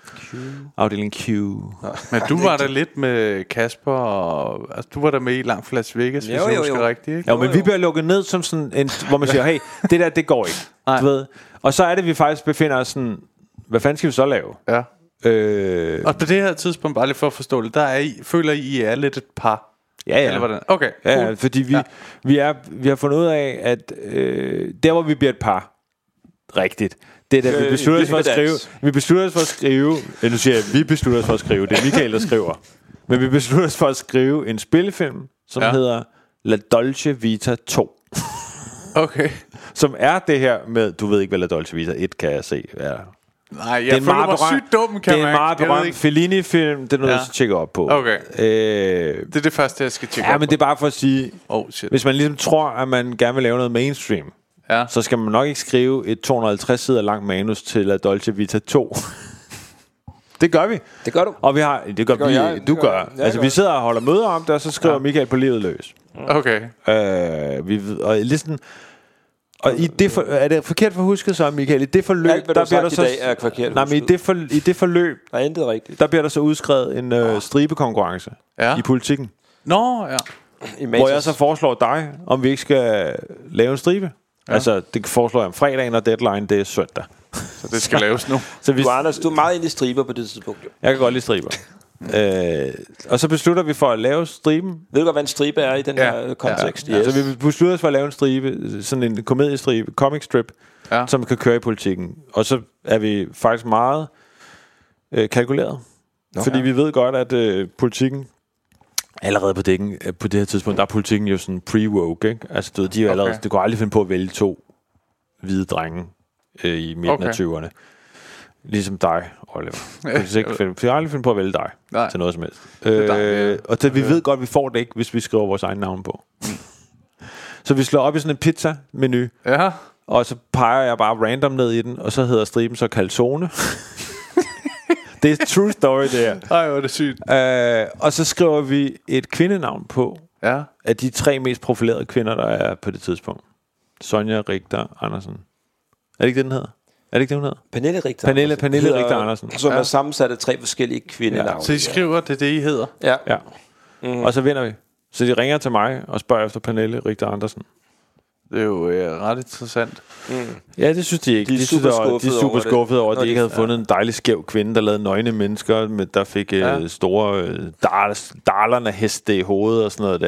Afdeling Q. Men du var der lidt med Kasper, og altså, du var der med i langt Las Vegas, hvis jeg husker rigtigt, ikke? Jo, men vi bliver lukket ned som sådan en, hvor man siger, hey, det der, det går ikke. Du ved. Og så er det, vi faktisk befinder os sådan, hvad fanden skal vi så lave? Ja. Og på det her tidspunkt, bare lige for at forstå det, føler I er lidt et par? Ja. Eller hvordan? Okay, cool. Ja, fordi vi har fundet ud af, at der hvor vi bliver et par, rigtigt, det er da vi beslutter os for at skrive. Vi beslutter os for at skrive. Nu siger jeg, vi beslutter os for at skrive. Det er Michael, der skriver. Men vi beslutter os for at skrive en spillefilm, som hedder La Dolce Vita 2. Okay. Som er det her med, du ved ikke hvad La Dolce Vita 1 kan jeg se. Ja. Nej, jeg føler mig sygt dum, kan det er en meget berømt Fellini-film. Det er noget, jeg skal tjekke op på. Okay. det er det første, jeg skal tjekke op på. Ja, men det er bare for at sige, hvis man ligesom tror, at man gerne vil lave noget mainstream, så skal man nok ikke skrive et 250 sider langt manus til La Dolce Vita 2. Det gør vi. Det gør du. Og vi har, det gør vi. Jeg. Du gør. Altså, vi sidder og holder møder om det, og så skriver Michael på livet løs. Okay. Og listen. Og i det er det forkert for husket så, Michael? I det forløb, alt, der bliver der så er forkert. Nej, men i det forløb, der er intet rigtigt. Der bliver der så udskrevet en stribekonkurrence i politikken. Nå, ja. Hvor jeg så foreslår dig, om vi ikke skal lave en stribe. Ja. Altså, det foreslår jeg om fredagen, og deadline, det er søndag. Så det skal laves nu. Så hvis, du er meget inde i striber på det tidspunkt. Jeg kan godt lide striber. Og så beslutter vi for at lave striben. Ved du godt, hvad en stribe er i den her kontekst? Ja. Så vi beslutter os for at lave en stribe, sådan en komediestribe, comic strip, som kan køre i politikken. Og så er vi faktisk meget kalkuleret. Fordi vi ved godt, at politikken allerede på det her tidspunkt, der er politikken jo sådan pre-woke, ikke? Altså, de er jo allerede, det går aldrig finde på at vælge 2 hvide drenge i midten af 20'erne. Ligesom dig, Oliver. Jeg har aldrig fundet på at vælge dig til noget som helst. Og vi ved godt, at vi får det ikke, hvis vi skriver vores egen navn på. Så vi slår op i sådan en pizza-menu, og så peger jeg bare random ned i den, og så hedder striben så calzone. Det er true story, det her. Ej, hvor er det sygt. Og så skriver vi et kvindenavn på af de 3 mest profilerede kvinder, der er på det tidspunkt. Sonja Richter Andersen. Er det ikke det, den hedder? Er det ikke det, hun hedder? Pernille Richter. Pernille Richter Andersen. Som er sammensat af 3 forskellige kvindenavne. Så I skriver, det I hedder? Ja. Og så vinder vi. Så de ringer til mig og spørger efter Pernille Richter Andersen. Det er jo ret interessant. Ja, det synes de ikke. De er super skuffede over, at de ikke havde fundet en dejlig skæv kvinde, der lavede nøgne mennesker, der fik store darlerne heste i hovedet og sådan noget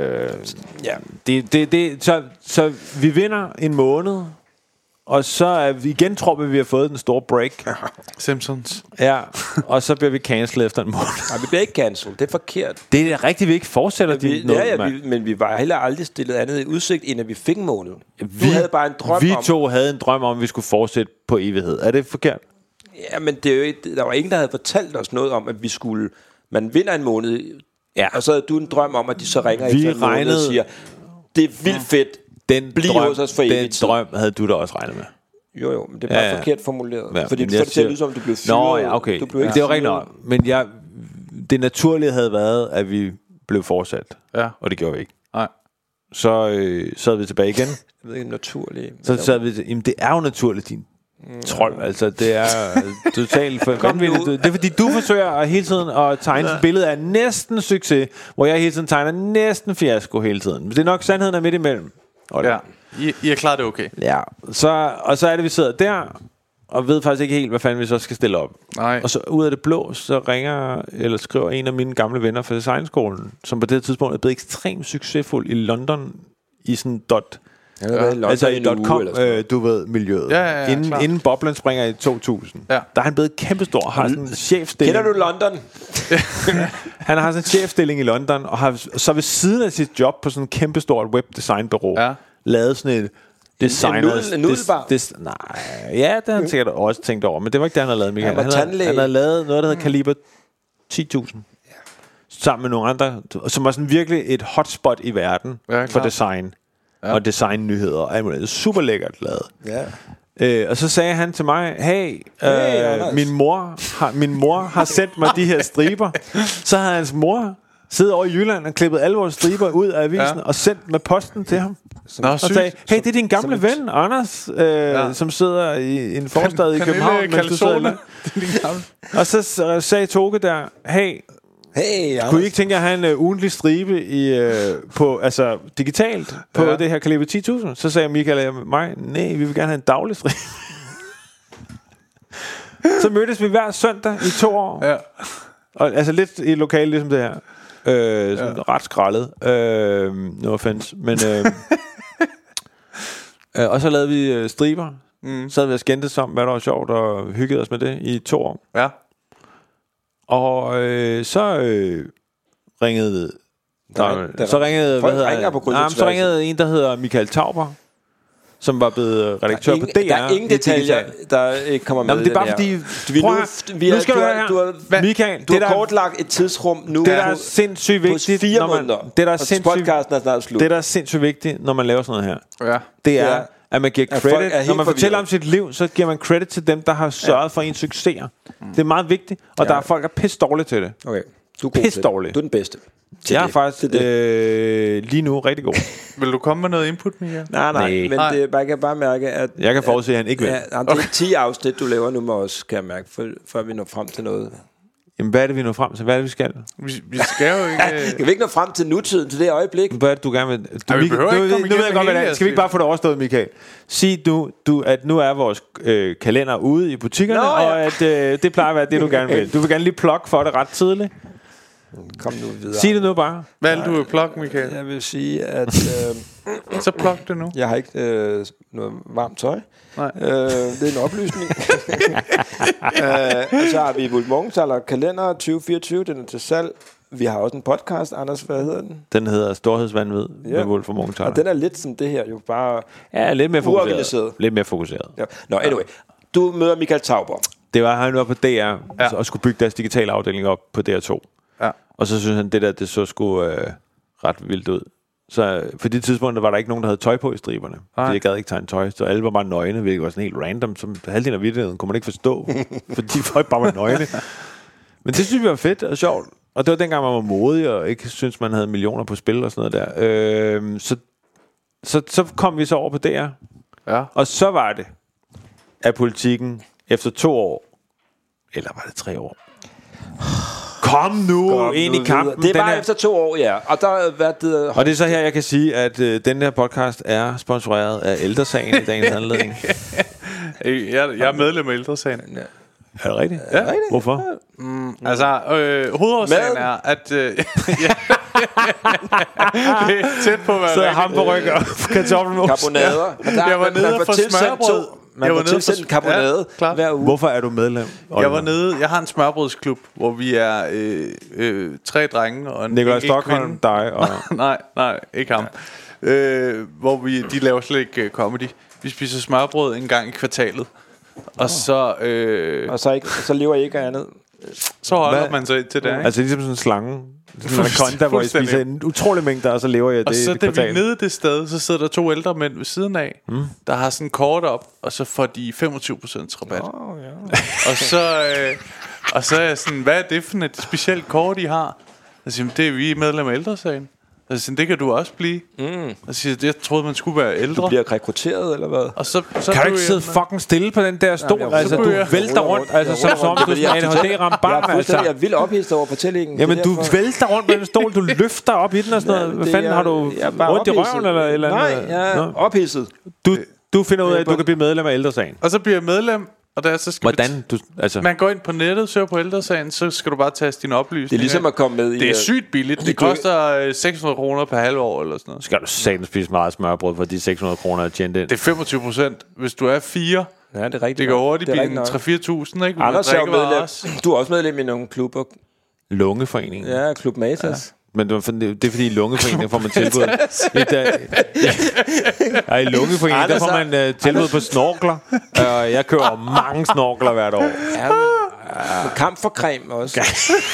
der. Så vi vinder en måned, og så er vi igen, tror vi har fået den store break. Simpsons. Ja, og så bliver vi cancelled efter en måned. Nej, vi bliver ikke cancelled. Det er forkert. Det er rigtigt, vi ikke fortsætter men vi var heller aldrig stillet andet i udsigt, end at vi fik en måned. Du havde bare en drøm om... Vi to havde en drøm om, at vi skulle fortsætte på evighed. Er det forkert? Ja, men det er jo ikke, der var ingen, der havde fortalt os noget om, at vi skulle... Man vinder en måned, og så havde du en drøm om, at de så ringer efter en måned og siger, det er vildt fedt. Den drøm havde du da også regnet med. Jo, men det er bare forkert formuleret. Ja, fordi du får det til at lyde som, du blev fyret. Nå, ja, okay. Du blev ikke det var rigtigt nok. Men det naturlige havde været, at vi blev fortsat. Ja. Og det gjorde vi ikke. Nej. Så sad vi tilbage igen. Jeg ved ikke, naturligt. Så sad vi jamen det er jo naturligt, din trold. Altså, det er totalt vanvittigt. Det er fordi, du forsøger hele tiden at tegne et billede af næsten succes, hvor jeg hele tiden tegner næsten fiasko hele tiden. Men det er nok sandheden er midt imellem. Ja, I har klaret det okay. Ja, så er det, vi sidder der, og ved faktisk ikke helt, hvad fanden vi så skal stille op. Nej. Og så ud af det blå, så ringer, eller skriver en af mine gamle venner fra designskolen, som på det tidspunkt er blevet ekstremt succesfuld i London, i sådan altså i .com, du ved, miljøet. Inden boblen springer i 2000. Ja. Der er han blevet kæmpestor, har sådan en chefstilling. Kender du London? Han har sådan en chefstilling i London, og har så ved siden af sit job på sådan en kæmpestort webdesignbureau, lavet sådan et designers... En nudelbar? Nej, ja, det har han sikkert også tænkt over, men det var ikke det, han havde lavet, Michael. Han havde lavet noget, der hedder Kaliber 10.000. Sammen med nogle andre, som var sådan virkelig et hotspot i verden for design. Ja. Og designnyheder og alt muligt. Super lækkert lavet. Ja. Og så sagde han til mig, hey, min mor har sendt mig de her striber. Så havde hans mor siddet over i Jylland og klippet alle vores striber ud af avisen og sendt med posten til ham. Og sagde, hey, det er din gamle ven, Anders, som sidder i en forstad i København. Mens du sidder og så sagde Toge der, hey, kunne I ikke tænke at have en ugentlig stribe på, altså digitalt på det her kaliber 10.000? Så sagde Michael og mig, nej, vi vil gerne have en daglig stribe. Så mødtes vi hver søndag i 2 år. Ja. Og, altså lidt i et lokale ligesom det her. Ret skrællet. No offense. Men, og så lavede vi striber. Så havde vi skændtes om, hvad der var sjovt, og hyggede os med det i 2 år. Ja. Og så ringede så ringede en, der hedder Michael Tauber, som var blevet redaktør på DR. Der er ingen detaljer, der ikke kommer med. Jamen, det er bare fordi... Nu skal du høre her. Michael, du har kortlagt et tidsrum nu. Det der er sindssygt vigtigt, 4 måneder. Det der er sindssygt vigtigt, når man laver sådan noget her. Det er, at man giver credit. Når man fortæller om sit liv, så giver man credit til dem, der har sørget for ens succeser. Det er meget vigtigt, og der er folk, der er pisse dårlige til det. Okay. Du er pisse dårlig. Du er den bedste. Jeg er faktisk lige nu rigtig god. Vil du komme med noget input, Michael? Nej. Men jeg kan bare mærke, at... Jeg kan forudse, at han ikke vil. Det er 10 afsnit, du laver nu med os, kan jeg mærke, før vi når frem til noget. Jamen, hvad er det, vi når frem til? Hvad er det, vi skal? Vi skal jo ikke... Skal vi ikke nå frem til nutiden, til det øjeblik? Hvad er det, du gerne vil... Vi behøver ikke komme igennem det hele. Skal vi ikke bare få det overstået, Michael? Sig du, at nu er vores kalender ude i butikkerne, og at det plejer at være det, du gerne vil. Du vil gerne lige plukke for det ret tidligt. Kom nu videre. Sig det nu bare. Hvad er det, du vil plukke, Michael? Jeg vil sige, at... Så pluk det nu. Jeg har ikke noget varmt tøj. Nej. Det er en oplysning. Og så har vi Morgenthaler kalender 2024, den er til salg. Vi har også en podcast, Anders, hvad hedder den? Den hedder Storhedsvanvid med Wolf og Morgenthaler. Og den er lidt som det her, jo bare lidt mere fokuseret. Lidt mere fokuseret. Ja. Nå, anyway. Du møder Michael Tauber. Det var, han var på DR og skulle bygge deres digitale afdeling op på DR2. Ja. Og så synes han, det så skulle ret vildt ud. Så for det tidspunkt var der ikke nogen, der havde tøj på i striberne. Fordi jeg gad ikke tegne tøj, så alle var bare nøgne, hvilket var sådan helt random. Som halvdelen af videoen kunne man ikke forstå, fordi folk bare var nøgne. Men det synes vi var fedt og sjovt. Og det var dengang, man var modig og ikke synes man havde millioner på spil og sådan noget der. Så kom vi så over på DR. Ja. Og så var det, at Politikken efter 2 år, eller var det 3 år? Kom nu ind i kampen. Det var efter 2 år, ja. Og der har været det. Og det er så her, jeg kan sige, at den her podcast er sponsoreret af Ældresagen i dagens anledning. Jeg er medlem af Ældresagen. Ja. Er det rigtigt? Ja. Hvorfor? Altså, hovedårsagen er, at... det er tæt på, hvad så hamburger og kartoffelmos. Karbonader. Jeg var nede for smørbrød. Man var tilsendt en karbonade hver uge. Hvorfor er du medlem? Jeg har en smørbrødsklub, hvor vi er 3 drenge og en Nikolaj Stockholm, dig og... nej, ikke ham. Hvor de laver slet ikke comedy. Vi spiser smørbrød en gang i kvartalet. Og så så lever I ikke af andet. Så holder man sig til det, ikke? Altså ligesom sådan en slange. Sådan en konta, hvor I spiser en utrolig mængde, og så lever jeg det. Og så da vi er nede det sted, så sidder der 2 ældre mænd ved siden af, der har sådan en kort op, og så får de 25% rabat. Og så er jeg sådan, hvad er det for et specielt kort, I har? Jeg siger, det er vi medlem af Ældresagen. Jeg siger, det kan du også blive. Jeg siger, jeg troede, man skulle være ældre. Du bliver rekrutteret, eller hvad? Og så kan du ikke sidde fucking stille på den der stol? Altså, du vælter rundt, altså som du er en ADHD-ramt barn. Jeg vil ophidse over fortællingen. Jamen, du vælter rundt på den stol, du løfter op i den og sådan noget. Hvad fanden har du rundt i røven, eller? Nej, jeg er ophidset. Du finder ud af, at du kan blive medlem af Ældresagen. Og så bliver jeg medlem. Og der, så skal hvordan? Man går ind på nettet, søger på Ældresagen, så skal du bare taste dine oplysninger. Det er ligesom at komme med i... Det er sygt billigt. Det koster 600 kroner per halvår eller sådan noget. Skal du satans spise meget smørbrød for de 600 kroner at tjene den? Det er 25%. Hvis du er 4, ja, det er rigtigt. Det går hurtigt blive 3-4.000, ikke? Anders er medlem. Du er også medlem i nogle klubber. Lungeforeningen. Ja, Klub Matas. Ja. Men det er fordi i Lungeforeningen får man tilbud. I Lungeforeningen der får man tilbud på snorkler. Og jeg køber mange snorkler hvert år. Ja, med kamp for creme også.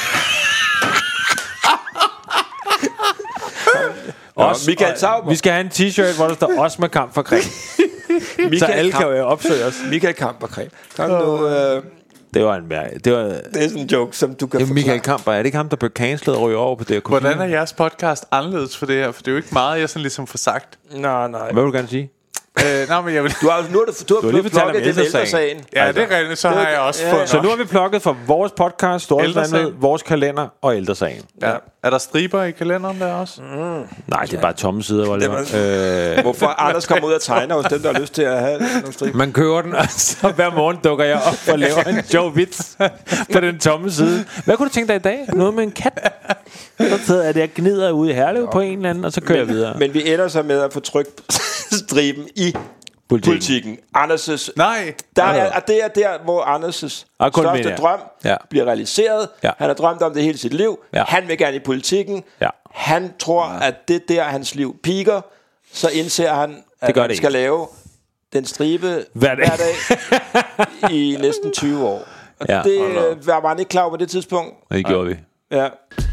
Michael Tauber. Vi skal have en t-shirt, hvor der står også med kamp for creme. Så alle kan jo opsøge os. Michael Kamp for creme. Kom nu... Det var en mærke. Det er sådan en joke, som du kan forklare. Michael Kamper, er det ikke ham, der blev cancelet og ryger over på det? Hvordan er jeres podcast anderledes for det her? For det er jo ikke meget, jeg sådan ligesom får sagt. Nej. Hvad vil du gerne sige? Nej, men jeg vil... Du har lige fortalt om Ældresagen. Ja, det er rigtigt, så har jeg også fået. Så nu har vi plukket for vores podcast, Storhedsvanvid, vores kalender og Ældresagen. Ja. Er der striber i kalenderen der også? Nej, det er bare tomme sider. Hvorfor Anders kommer ud og tegner hos dem, der har lyst til at have nogle striber? Man køber den, og så hver morgen dukker jeg op og laver en sjov vits på den tomme side. Hvad kunne du tænke dig i dag? Noget med en kat? Så sidder jeg der og gnider ude i Herlev på en eller anden, og så kører jeg videre. Men vi ender så med at få trykt striben i politikken. Anders' Nej. Det er der, hvor Anders' største drøm bliver realiseret. Ja. Han har drømt om det hele sit liv. Ja. Han vil gerne i politikken. Ja. Han tror, at det der hans liv piker. Så indser han, at han skal lave den stribe hver dag i næsten 20 år. Og det var han ikke klar på det tidspunkt. Og det gjorde vi. Ja.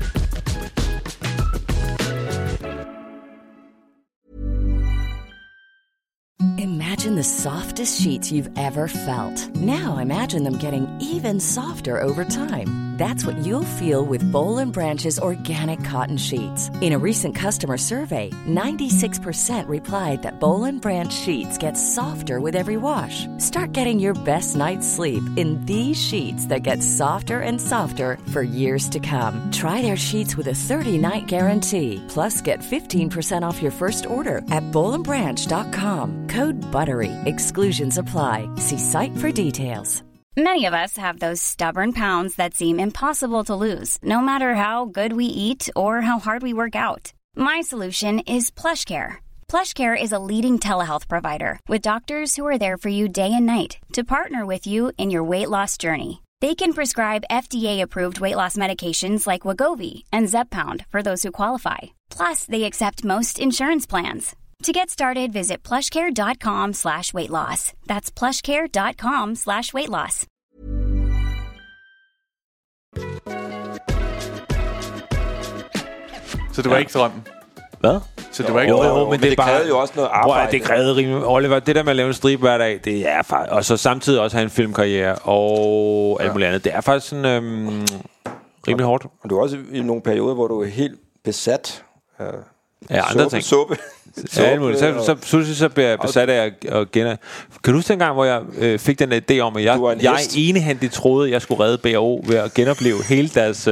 Imagine the softest sheets you've ever felt. Now imagine them getting even softer over time. That's what you'll feel with Boll & Branch's organic cotton sheets. In a recent customer survey, 96% replied that Boll & Branch sheets get softer with every wash. Start getting your best night's sleep in these sheets that get softer and softer for years to come. Try their sheets with a 30-night guarantee. Plus, get 15% off your first order at bollandbranch.com. Code BUTTERY. Exclusions apply. See site for details. Many of us have those stubborn pounds that seem impossible to lose, no matter how good we eat or how hard we work out. My solution is PlushCare. PlushCare is a leading telehealth provider with doctors who are there for you day and night to partner with you in your weight loss journey. They can prescribe FDA-approved weight loss medications like Wegovy and Zepbound for those who qualify. Plus, they accept most insurance plans. To get started, visit plushcare.com/weightloss. That's plushcare.com/weightloss. Så det var ikke drømmen? Hvad? Så det var ikke drømmen? Men det krævede jo også noget arbejde. Det krævede rimelig. Oliver, det der med at lave en stribe hver dag, det er faktisk... Og så samtidig også have en filmkarriere og alt muligt andet. Det er faktisk sådan rimelig hårdt. Og du er også i nogle perioder, hvor du er helt besat andre ting. Suppe. Så bliver jeg besat af at Kan du huske dengang, hvor jeg fik den idé om, at jeg enehændigt troede, jeg skulle redde BRO ved at genopleve hele deres...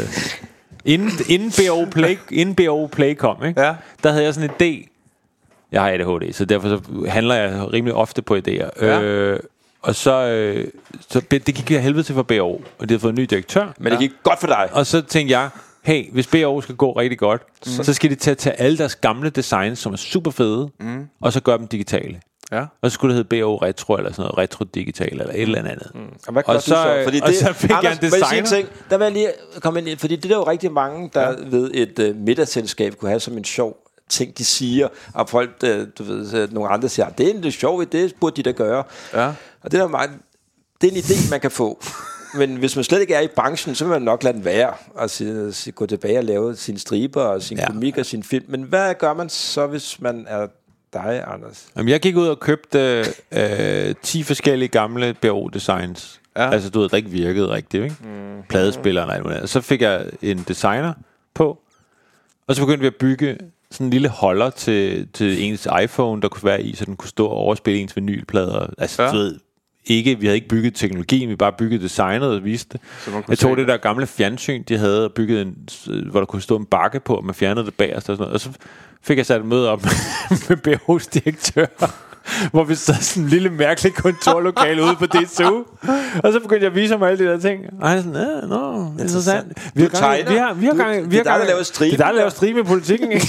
Inden BRO Play kom, ikke? Ja. Der havde jeg sådan en idé. Jeg har ADHD, så derfor så handler jeg rimelig ofte på idéer. Ja. Og så det gik jeg helvede til for BRO, og de havde fået en ny direktør. Men det gik godt for dig. Og så tænkte jeg, hey, hvis BRO skal gå rigtig godt, så skal de tage alle deres gamle designs, som er super fede, og så gøre dem digitale. Ja. Og så skulle det hedde BO Retro eller sådan noget, Retro Digital eller et eller andet. Og så fik jeg en designer. Der vil jeg lige komme ind, fordi det er jo rigtig mange, der ved et middagsselskab kunne have som en sjov ting, de siger, og folk, du ved, nogle andre siger, det er en sjov idé, det burde de da gøre. Ja. Og det er meget, det er en idé, man kan få. Men hvis man slet ikke er i branchen, så vil man nok lade den være og gå tilbage og lave sine striber og sin komik og sin film. Men hvad gør man så, hvis man er dig, Anders? Jamen, jeg gik ud og købte 10 forskellige gamle BO-designs. Ja. Altså, du ved, det ikke virkede rigtigt, ikke? Pladespilleren og alt muligt. Så fik jeg en designer på, og så begyndte vi at bygge sådan en lille holder til ens iPhone, der kunne være i, så den kunne stå og overspille ens vinylplader. Altså, du ved, vi havde ikke bygget teknologien, vi bare bygget designet og viste det. Jeg tog det der gamle fjernsyn, de havde, og bygget hvor der kunne stå en bakke på, og man fjernede det bagerst og sådan noget. Og så fik jeg sat et møde op med BH's direktør, hvor vi sad sådan en lille mærkelig kontorlokale ude på DSU. Og så begyndte jeg at vise ham alle de der ting. Og han sådan, interessant. Vi har gang det er der, der laver stribe. Det er der, der laver stribe i politikken, ikke?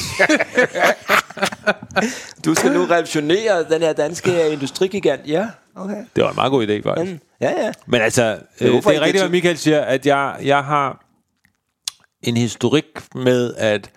Du skal nu revolutionere den her danske industrigigant. Ja, okay. Det var en meget god idé, faktisk. Ja. Men altså, det er rigtigt, hvad Michael siger, at jeg har en historik med at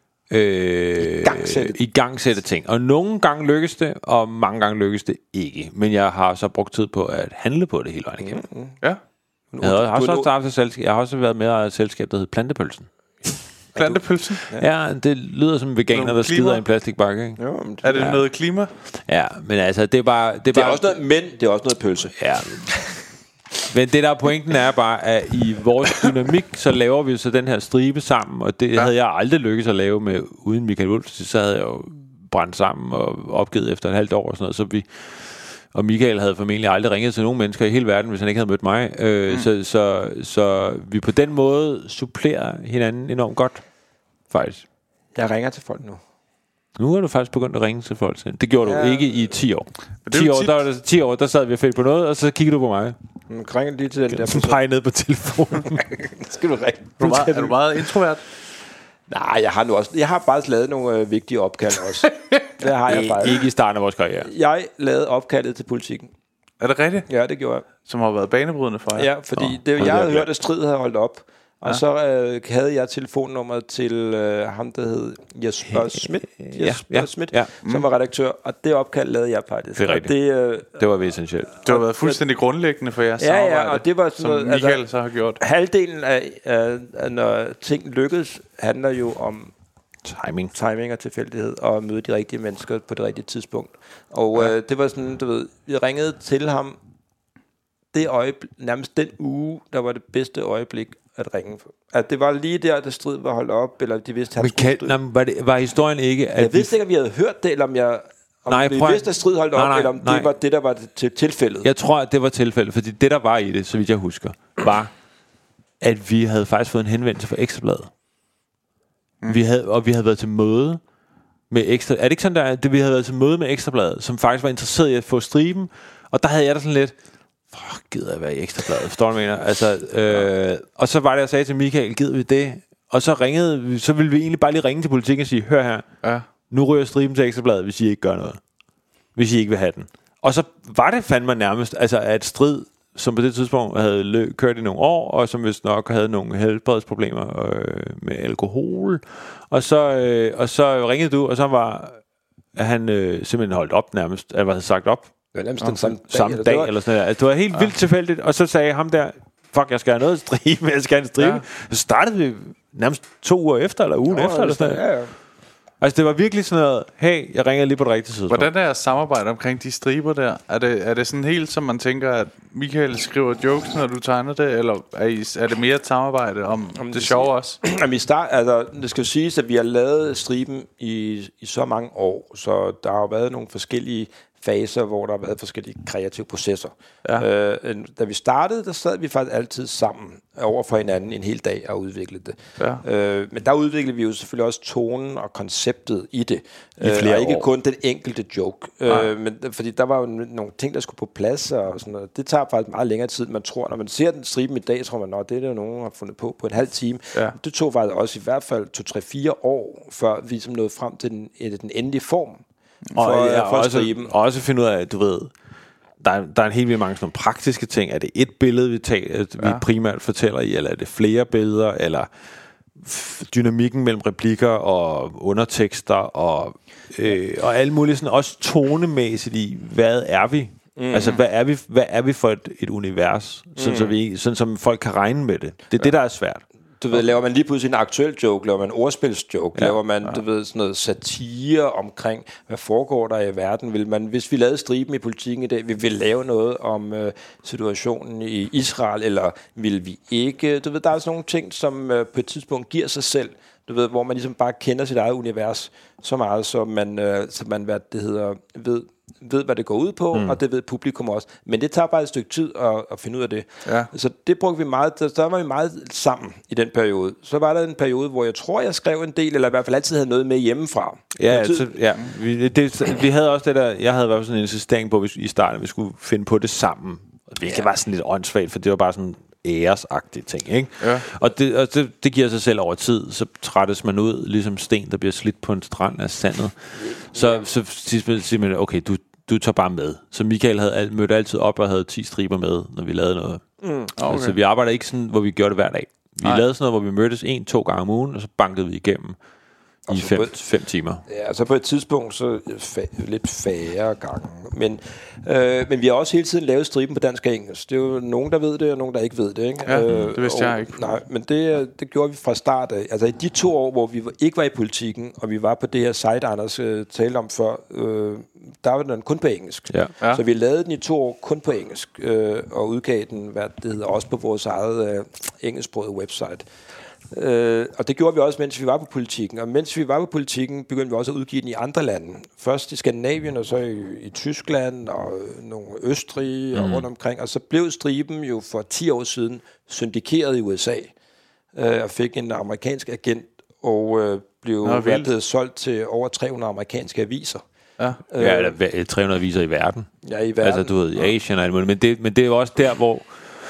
igangsætte ting. Og nogle gange lykkes det, og mange gange lykkes det ikke. Men jeg har så brugt tid på at handle på det hele vejen igennem. Ja. Jeg har også været med af et selskab, der hedder Plantepølsen. Plantepølsen? Ja, det lyder som veganer, der skider i en plastikbakke, ikke? Jo, er det noget klima? Ja, men altså, det er bare... Det er også noget, men det er også noget pølse. Ja. Men det der pointen er bare, at i vores dynamik, så laver vi så den her stribe sammen, og det havde jeg aldrig lykkes at lave med uden Michael Wulff, så havde jeg jo brændt sammen og opgivet efter et halvt år og sådan noget, og Michael havde formentlig aldrig ringet til nogen mennesker i hele verden, hvis han ikke havde mødt mig. Så vi på den måde supplerer hinanden enormt godt, faktisk. Jeg ringer til folk nu. Nu er du faktisk begyndt at ringe til folk. Det gjorde du ikke i 10 år. 10 år, der sad vi og fedt på noget, og så kiggede du på mig. Ring lige til den der. Så pege ned på telefonen. Skal du ringe? Er du meget introvert? Nej, jeg har bare lavet nogle vigtige opkald også. Det har jeg faktisk. Ikke i starten af vores karriere. Jeg lavede opkaldet til Politikken. Er det rigtigt? Ja, det gjorde jeg. Som har været banebrydende for jer? Ja, fordi jeg havde hørt, at Strid havde holdt op. Og så havde jeg telefonnummeret til ham, der hed Jesper Schmidt, som var redaktør. Og det opkald lavede jeg faktisk. Det er rigtigt. Det var essentielt. Det har været fuldstændig grundlæggende for jeres samarbejde, og det var sådan som Michael så har gjort. Halvdelen af når ting lykkedes, handler jo om timing og tilfældighed, og møde de rigtige mennesker på det rigtige tidspunkt. Og det var sådan, du ved, vi ringede til ham det øjeblik, nærmest den uge, der var det bedste øjeblik at ringe. At det var lige der Strid var holdt op, eller de vidste, var historien ikke, at jeg vidste ikke, om vi havde hørt det, eller om vi vidste, at Strid holdt op, eller om det var det, der var til tilfældet. Jeg tror, at det var tilfældet, fordi det, der var i det, så vidt jeg husker, var, at vi havde faktisk fået en henvendelse fra Ekstra Bladet. Vi havde været til møde med Ekstra. Er det ikke sådan der, vi havde været til møde med Ekstra Bladet, som faktisk var interesseret i at få striben, og der havde jeg da sådan lidt, gider jeg være i Ekstra Bladet, forstår du, hvad jeg mener? Altså, og så var det, jeg sagde til Michael, gider vi det? Og så ringede vi, så ville vi egentlig bare lige ringe til Politikken og sige, hør her, nu ryger striben til Ekstra Bladet, hvis I ikke gør noget. Hvis I ikke vil have den. Og så var det fandme nærmest, altså at Strid, som på det tidspunkt havde kørt i nogle år, og som vist nok havde nogle helbredsproblemer med alkohol. Og så ringede du, og så var han simpelthen holdt op nærmest, eller havde sagt op. Samme dag eller sådan noget. Det var helt vildt tilfældigt, og så sagde ham der, fuck, jeg skal have noget at stribe, jeg skal have en stribe. Så startede vi nærmest 2 uger efter, eller ugen efter, eller sådan noget. Ja. Altså, det var virkelig sådan noget, hey, jeg ringer lige på det rigtige tidspunkt. Hvordan er jeres samarbejde omkring de striber der? Er det sådan helt, som man tænker, at Michael skriver jokes, når du tegner det, eller er det mere et samarbejde om det sjove også? Det skal jo siges, at vi har lavet striben i så mange år, så der har været nogle forskellige faser, hvor der har været forskellige kreative processer. Ja. Da vi startede, der sad vi faktisk altid sammen over for hinanden en hel dag og udviklede det. Ja. Men der udviklede vi jo selvfølgelig også tonen og konceptet i det. Og ikke kun den enkelte joke. Men, fordi der var jo nogle ting, der skulle på plads og sådan noget. Det tager faktisk meget længere tid, man tror. Når man ser den striben i dag, tror man, det er der nogen, der har fundet på en halv time. Ja. Det tog faktisk også i hvert fald 2-3-4 år, før vi ligesom nåede frem til den endelige form. Og også finde ud af, at du ved, der er en helt vildt mange sådan praktiske ting. Er det et billede, vi primært fortæller i, eller er det flere billeder, eller dynamikken mellem replikker og undertekster, og alt muligt sådan, også tonemæssigt i, hvad er vi? Altså, hvad er vi for et univers, sådan som folk kan regne med det. Det er det, der er svært. Du ved, laver man lige pludselig en aktuel joke, laver man en ordspilsjoke, laver man, du ved, sådan noget satire omkring, hvad foregår der i verden. Hvis vi lavede striben i Politikken i dag, vi vil lave noget om situationen i Israel, eller vil vi ikke? Du ved, der er sådan nogle ting, som på et tidspunkt giver sig selv, du ved, hvor man ligesom bare kender sit eget univers så meget, så man hvad det hedder, ved, hvad det går ud på, og det ved publikum også. Men det tager bare et stykke tid at finde ud af det. Ja. Så det brugte vi meget, der var vi meget sammen i den periode. Så var der en periode, hvor jeg tror, jeg skrev en del, eller i hvert fald altid havde noget med hjemmefra. Vi havde også det der, jeg havde i hvert fald sådan en insistering på, i starten, vi skulle finde på det sammen. Det var sådan lidt åndssvagt, for det var bare sådan æresagtige ting, ikke? Ja. Og det giver sig selv over tid, så trættes man ud, ligesom sten, der bliver slidt på en strand af sandet. Så siger man, okay, du tager bare med. Så Michael mødte altid op og havde 10 striber med, når vi lavede noget. Okay. Så vi arbejder ikke sådan, hvor vi gjorde det hver dag. Vi lavede sådan noget, hvor vi mødtes 1-2 gange om ugen, og så bankede vi igennem I 5 timer. Ja, så på et tidspunkt så lidt færre gange. Men vi har også hele tiden lavet striben på dansk og engelsk. Det er jo nogen, der ved det, og nogen, der ikke ved det. Ikke? Ja, det vidste jeg ikke. Nej, men det gjorde vi fra start af. Altså i de 2 år, hvor vi ikke var i politikken, og vi var på det her site, Anders talte om før, der var den kun på engelsk. Ja. Så vi lavede den i 2 år kun på engelsk, og udgav den, hvad det hedder, også på vores eget engelsksprogede website. Og det gjorde vi også, mens vi var på politikken. Og mens vi var på politikken, begyndte vi også at udgive den i andre lande. Først i Skandinavien, og så i Tyskland, og nogle Østrig, og rundt omkring. Og så blev striben jo for 10 år siden syndikeret i USA, og fik en amerikansk agent, og blev solgt til over 300 amerikanske aviser. Ja, eller 300 aviser i verden. Ja, i verden. Altså, du ved, i Asien og alt muligt. Men det er jo også der, hvor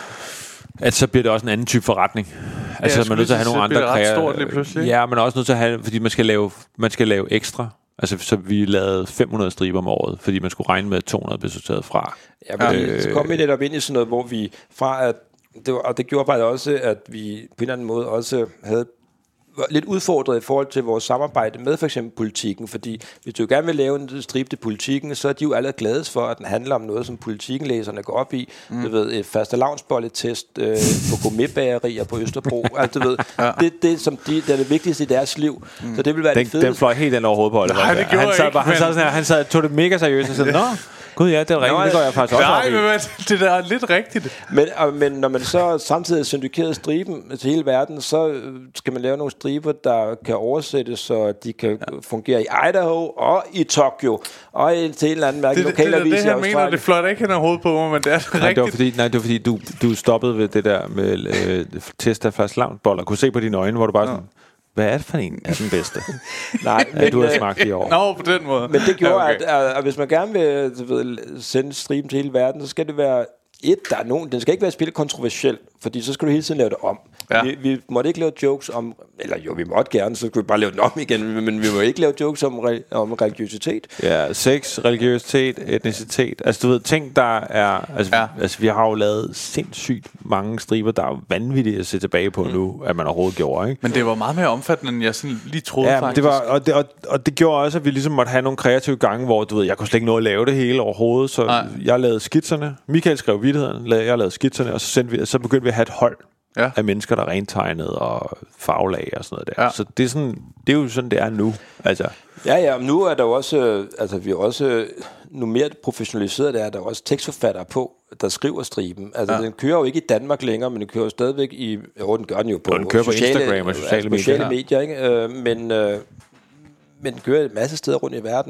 at så bliver det også en anden type forretning. Altså, man er nødt til at have nogle andre kreative. Ja, man er også nødt til at have, fordi man skal lave ekstra. Altså, så vi lavede 500 striber om året, fordi man skulle regne med, at 200 blev sorteret fra. Ja, så kom vi netop ind i sådan noget, hvor vi fra at det gjorde faktisk også, at vi på en eller anden måde også havde lidt udfordret i forhold til vores samarbejde med for eksempel politikken, fordi hvis du gerne vil lave en stribe til politikken, så er de jo alle glades for, at den handler om noget, som politikkenlæserne går op i. Du ved, et fastelavnsbolletest på gourmetbagerier på Østerbro. Altså, du ved, det som det er det vigtigste i deres liv. Så det vil være det fedeste. Den fløj helt ind over hovedet på Oliver. Nej, det gjorde han tog det mega seriøst og sagde, nå, gud ja, det er rigtigt, det går jeg faktisk også op i. Nej, det der er lidt rigtigt. Men når man så samtidig syndikeret striben til hele verden, så skal man lave nogle striber, der kan oversættes, så de kan fungere i Idaho og i Tokyo og til en eller anden mærke lokalavis i Australien. Det her mener, det fløjter ikke hen ad hovedet på mig, men det er rigtigt. Det var fordi du stoppede ved det der med test af fastelavnsboller. Kunne se på dine øjne, hvor du bare sådan, hvad er det for en af den bedste? Nej, men du har smagt i år. Nå, på den måde. Men det gjorde, at hvis man gerne vil sende striben til hele verden, så skal det være den skal ikke være spillet kontroversielt, fordi så skal du hele tiden lave det om. Ja. Vi måtte ikke lave jokes om, eller jo, vi måtte gerne, så skulle vi bare lave den om igen, men vi må ikke lave jokes om religiøsitet. Ja, sex, religiøsitet, etnicitet, altså du ved, ting der er, altså vi har jo lavet sindssygt mange striber, der er jo vanvittigt at se tilbage på nu, at man overhovedet gjorde, ikke? Men det var meget mere omfattende, end jeg sådan lige troede faktisk. Det var, og det gjorde også, at vi ligesom måtte have nogle kreative gange, hvor du ved, jeg kunne slet ikke nå at lave det hele overhovedet, så jeg lavede skitserne, Michael skrev vittigheden, jeg lavede skitserne, og så begyndte vi at have et hold af mennesker, der rentegnede og farvelag og sådan noget der. Så det er sådan, det er jo sådan, det er nu. Altså. Ja, og nu er der jo også, altså vi er også, nu mere professionaliseret det er, der også tekstforfattere på, der skriver striben. Altså den kører jo ikke i Danmark længere, men den kører jo stadigvæk i, den gør den jo på, den kører på Instagram og sociale medier, ikke? Men den kører en masse steder rundt i verden.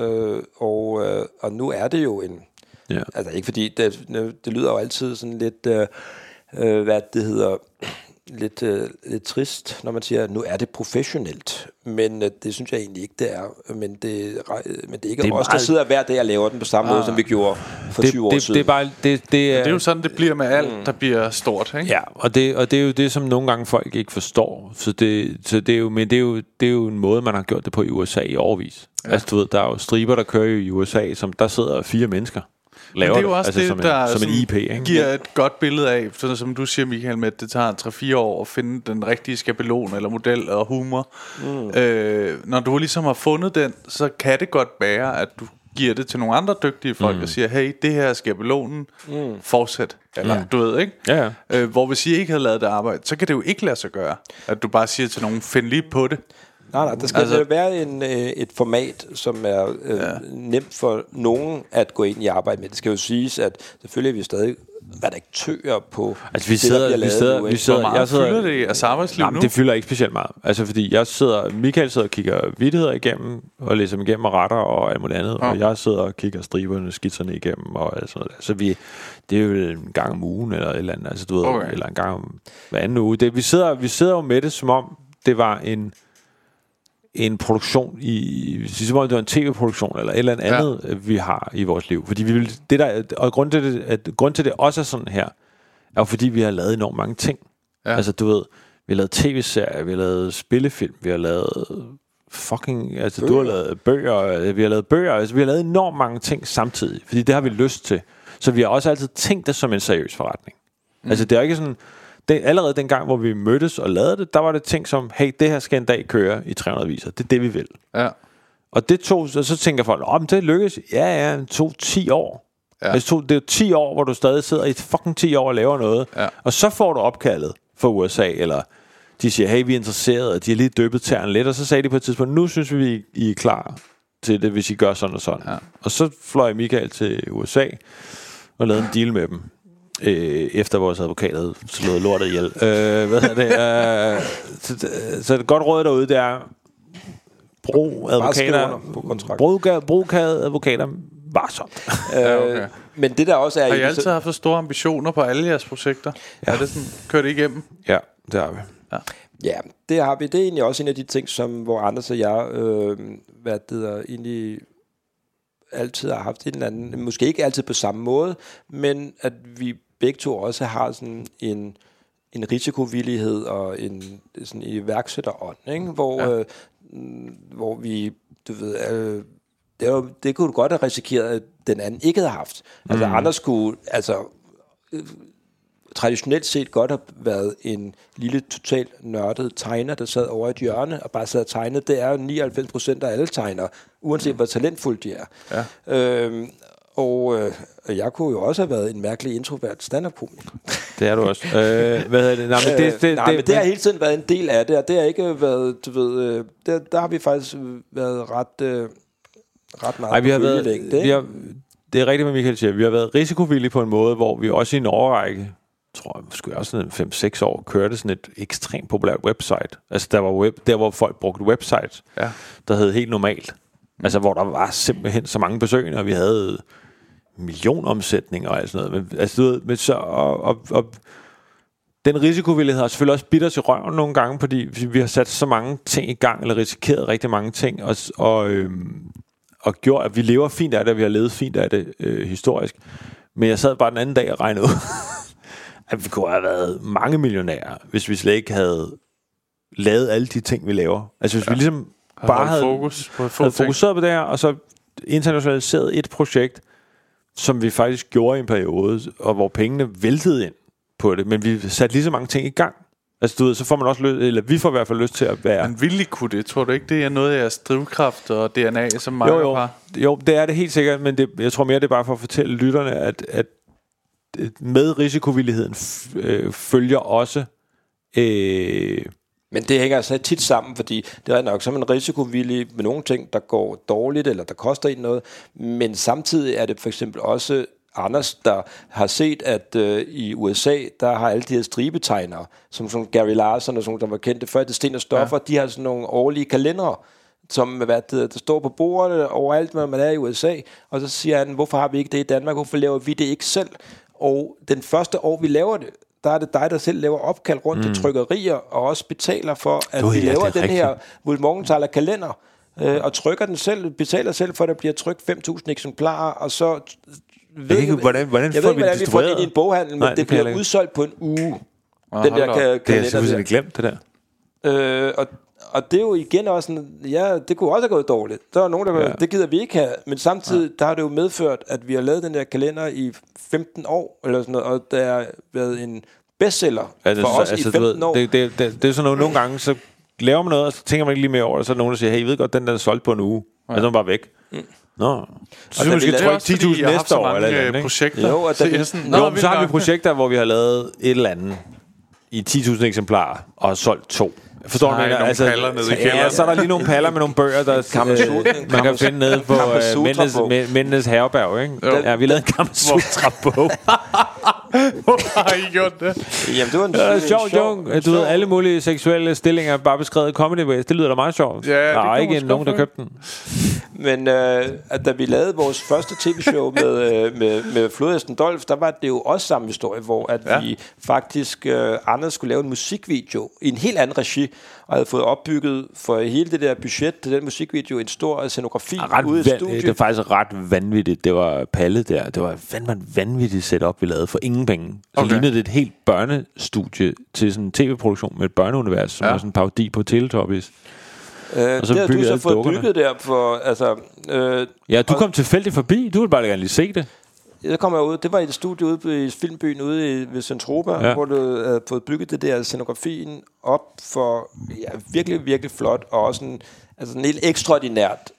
Og nu er det jo en, altså ikke fordi, det lyder jo altid sådan lidt, hvad det hedder, lidt trist, når man siger, at nu er det professionelt. Men det synes jeg egentlig ikke, det er. Men det er ikke os, der sidder hver dag og laver den på samme måde, som vi gjorde for 20 år siden. Det er jo sådan, det bliver med alt, der bliver stort, ikke? Ja, og det er jo det, som nogle gange folk ikke forstår. Så det er jo en måde, man har gjort det på i USA i årevis. Ja. Altså, du ved, der er jo striber, der kører i USA, som der sidder 4 mennesker. Men det er jo også altså det, der som en IP, ikke? Giver et godt billede af, sådan som du siger, Michael, med at det tager 3-4 år at finde den rigtige skabelon eller model og humor. Når du ligesom har fundet den, så kan det godt være, at du giver det til nogle andre dygtige folk og siger, hey, det her er skabelonen, fortsæt. Eller du ved, ikke? Ja. Hvor hvis I ikke havde lavet det arbejde, så kan det jo ikke lade sig gøre, at du bare siger til nogen, find lige på det. Nej, der skal være et format, som er nemt for nogen at gå ind i arbejde med. Det skal jo siges, at selvfølgelig er vi stadig redaktører på altså, vi sidder. Hvor meget fylder det af arbejdsliv nu? Det fylder ikke specielt meget. Altså fordi Michael sidder og kigger vittigheder igennem, og læser dem igennem og retter og alt muligt andet, og jeg sidder og kigger striberne, skitserne igennem og alt sådan noget. Så det er jo en gang om ugen eller et eller andet, altså du ved, eller en gang om hver anden uge. Vi sidder jo med det, som om det var en produktion som om det var en tv-produktion eller et eller andet vi har i vores liv, fordi vi vil grund til det også er sådan her, er jo fordi vi har lavet enormt mange ting. Altså du ved, vi har lavet tv-serier, vi har lavet spillefilm, vi har lavet du har lavet bøger, vi har lavet bøger, altså vi har lavet enormt mange ting samtidig, fordi det har vi lyst til. Så vi har også altid tænkt det som en seriøs forretning. Altså det er ikke sådan, allerede dengang, hvor vi mødtes og lavede det, der var det ting som, hey, det her skal en dag køre i 300 viser. Det er det, vi vil. Ja. Og det tog, og så tænker folk, men det lykkedes. Ja, det tog 10 år. Ja. Det er jo 10 år, hvor du stadig sidder i fucking 10 år og laver noget. Ja. Og så får du opkaldet for USA, eller de siger, hey, vi er interesserede, og de har lige dyppet tæren lidt, og så sagde de på et tidspunkt, nu synes vi, I er klar til det, hvis I gør sådan og sådan. Ja. Og så fløj Michael til USA og lavede en deal med dem, efter vores advokat havde slået lortet ihjel. Så et godt råd derude, det er, brug advokater varsomt. Okay. Men det der også er... Har I altid haft så store ambitioner på alle jeres projekter? Ja. Er det sådan, kører det igennem? Ja, det har vi. Ja, det har vi. Det er egentlig også en af de ting, som hvor Anders og jeg egentlig altid har haft en eller anden, måske ikke altid på samme måde, men at vi begge to også har sådan en risikovillighed og en sådan iværksætterånd, ikke? Hvor vi, du ved, det kunne du godt have risikeret, at den anden ikke havde haft. Altså Anders skulle, traditionelt set godt have været en lille totalt nørdet tegner, der sad over et hjørne og bare sad og tegnede. Det er jo 99% af alle tegnere, uanset hvor talentfuldt de er. Ja. Og jeg kunne jo også have været en mærkelig introvert stand-up-komiker. Det er du også. Hvad hedder det? Men det har hele tiden været en del af det, og det har ikke været, du ved, der har vi faktisk været ret meget vi har været, det er rigtigt, hvad Michael siger. Vi har været risikovillige på en måde, hvor vi også i en årrække, tror jeg, måske også 5-6 år, kørte sådan et ekstremt populært website. Altså der hvor folk brugte websites, der hed Helt Normalt. Altså hvor der var simpelthen så mange besøgende, og vi havde millionomsætning og alt sådan noget. Men, altså, og den risikovillighed har selvfølgelig også bidt os i røven nogle gange, fordi vi har sat så mange ting i gang, eller risikeret rigtig mange ting, og gjort, at vi lever fint af det, og vi har levet fint af det historisk. Men jeg sad bare den anden dag og regnede ud, at vi kunne have været mange millionærer, hvis vi slet ikke havde lavet alle de ting, vi laver. Altså hvis vi ligesom bare havde fokuseret på det her, og så internationaliseret et projekt, som vi faktisk gjorde i en periode, og hvor pengene væltede ind på det, men vi satte lige så mange ting i gang. Altså du ved, så får man også lyst, eller vi får i hvert fald lyst til at være... Men ville I kunne det? Tror du ikke, det er noget af jeres drivkraft og DNA, som mange har? Jo, det er det helt sikkert, men jeg tror mere, det er bare for at fortælle lytterne, at med risikovilligheden følger også... Men det hænger altså tit sammen, fordi det er nok som en risikovillig med nogle ting, der går dårligt, eller der koster en noget, men samtidig er det for eksempel også Anders, der har set, at i USA, der har alle de her stribetegnere, som Gary Larson og sådan, der var kendte før, det Sten og Stoffer, de har sådan nogle årlige kalendere, som der står på bordet overalt, når man er i USA, og så siger han, hvorfor har vi ikke det i Danmark, hvorfor laver vi det ikke selv? Og den første år, vi laver det, der er det dig, der selv laver opkald rundt til trykkerier, og også betaler for, at vi laver den her Morgenthaler kalender, og trykker den selv, betaler selv for, at der bliver trykt 5.000 eksemplarer, og så... Hvordan får vi det distribueret? Vi får det ind i en boghandel, men det bliver udsolgt på en uge. Den der kalender. Det er selvfølgelig glemt, det der. Og det er jo igen også sådan, det kunne også have gået dårligt. Der er nogen, der det gider vi ikke have, men samtidig der har det jo medført, at vi har lavet den der kalender i 15 år, eller sådan noget, og der har været en bestseller for os i 15 år. Det er sådan noget, nogle gange, så laver man noget, og så tænker man ikke lige mere over, og så er der nogen, der siger, hey, I ved godt, den der er solgt på en uge, og så er man bare væk. Nå, så vi måske trykke 10.000 næste år eller andet, projekter. Jo, så har vi projekter, hvor vi har lavet et eller andet i 10.000 eksemplarer og solgt 2. Forstår du, altså, så er der lige nogle paller med nogle bøger, der man kan finde nede på Mændenes Herberg, ikke? Ja, vi lavede en Kamasutra-bog. Hvorfor har I gjort det? Jamen, det var en sjov joke. Du ved, alle mulige seksuelle stillinger bare beskrevet comedy ways. Det lyder da meget sjovt. Ja, der er ikke nogen, der købte den. Men da vi lavede vores første tv-show med Flodhesten Dolph, der var det jo også samme historie, hvor at vi faktisk Anders skulle lave en musikvideo i en helt anden regi, og havde fået opbygget for hele det der budget til den musikvideo en stor scenografi ude i studiet. Det er faktisk ret vanvittigt. Det var Palle der. Det var et vanvittigt setup, vi lavede for ingen penge. Så lignede det et helt børnestudie til sådan en tv-produktion med et børneunivers, som var sådan en parodi på Teletubbies. Og så det har du så fået bygget der for... ja, du kom tilfældigt forbi. Du ville bare gerne lige se det. jeg kommer ud. Det var i et studie ude i Filmbyen ude ved Centropa, hvor du havde fået bygget det der scenografien op for virkelig, virkelig flot, og også en helt ekstraordinært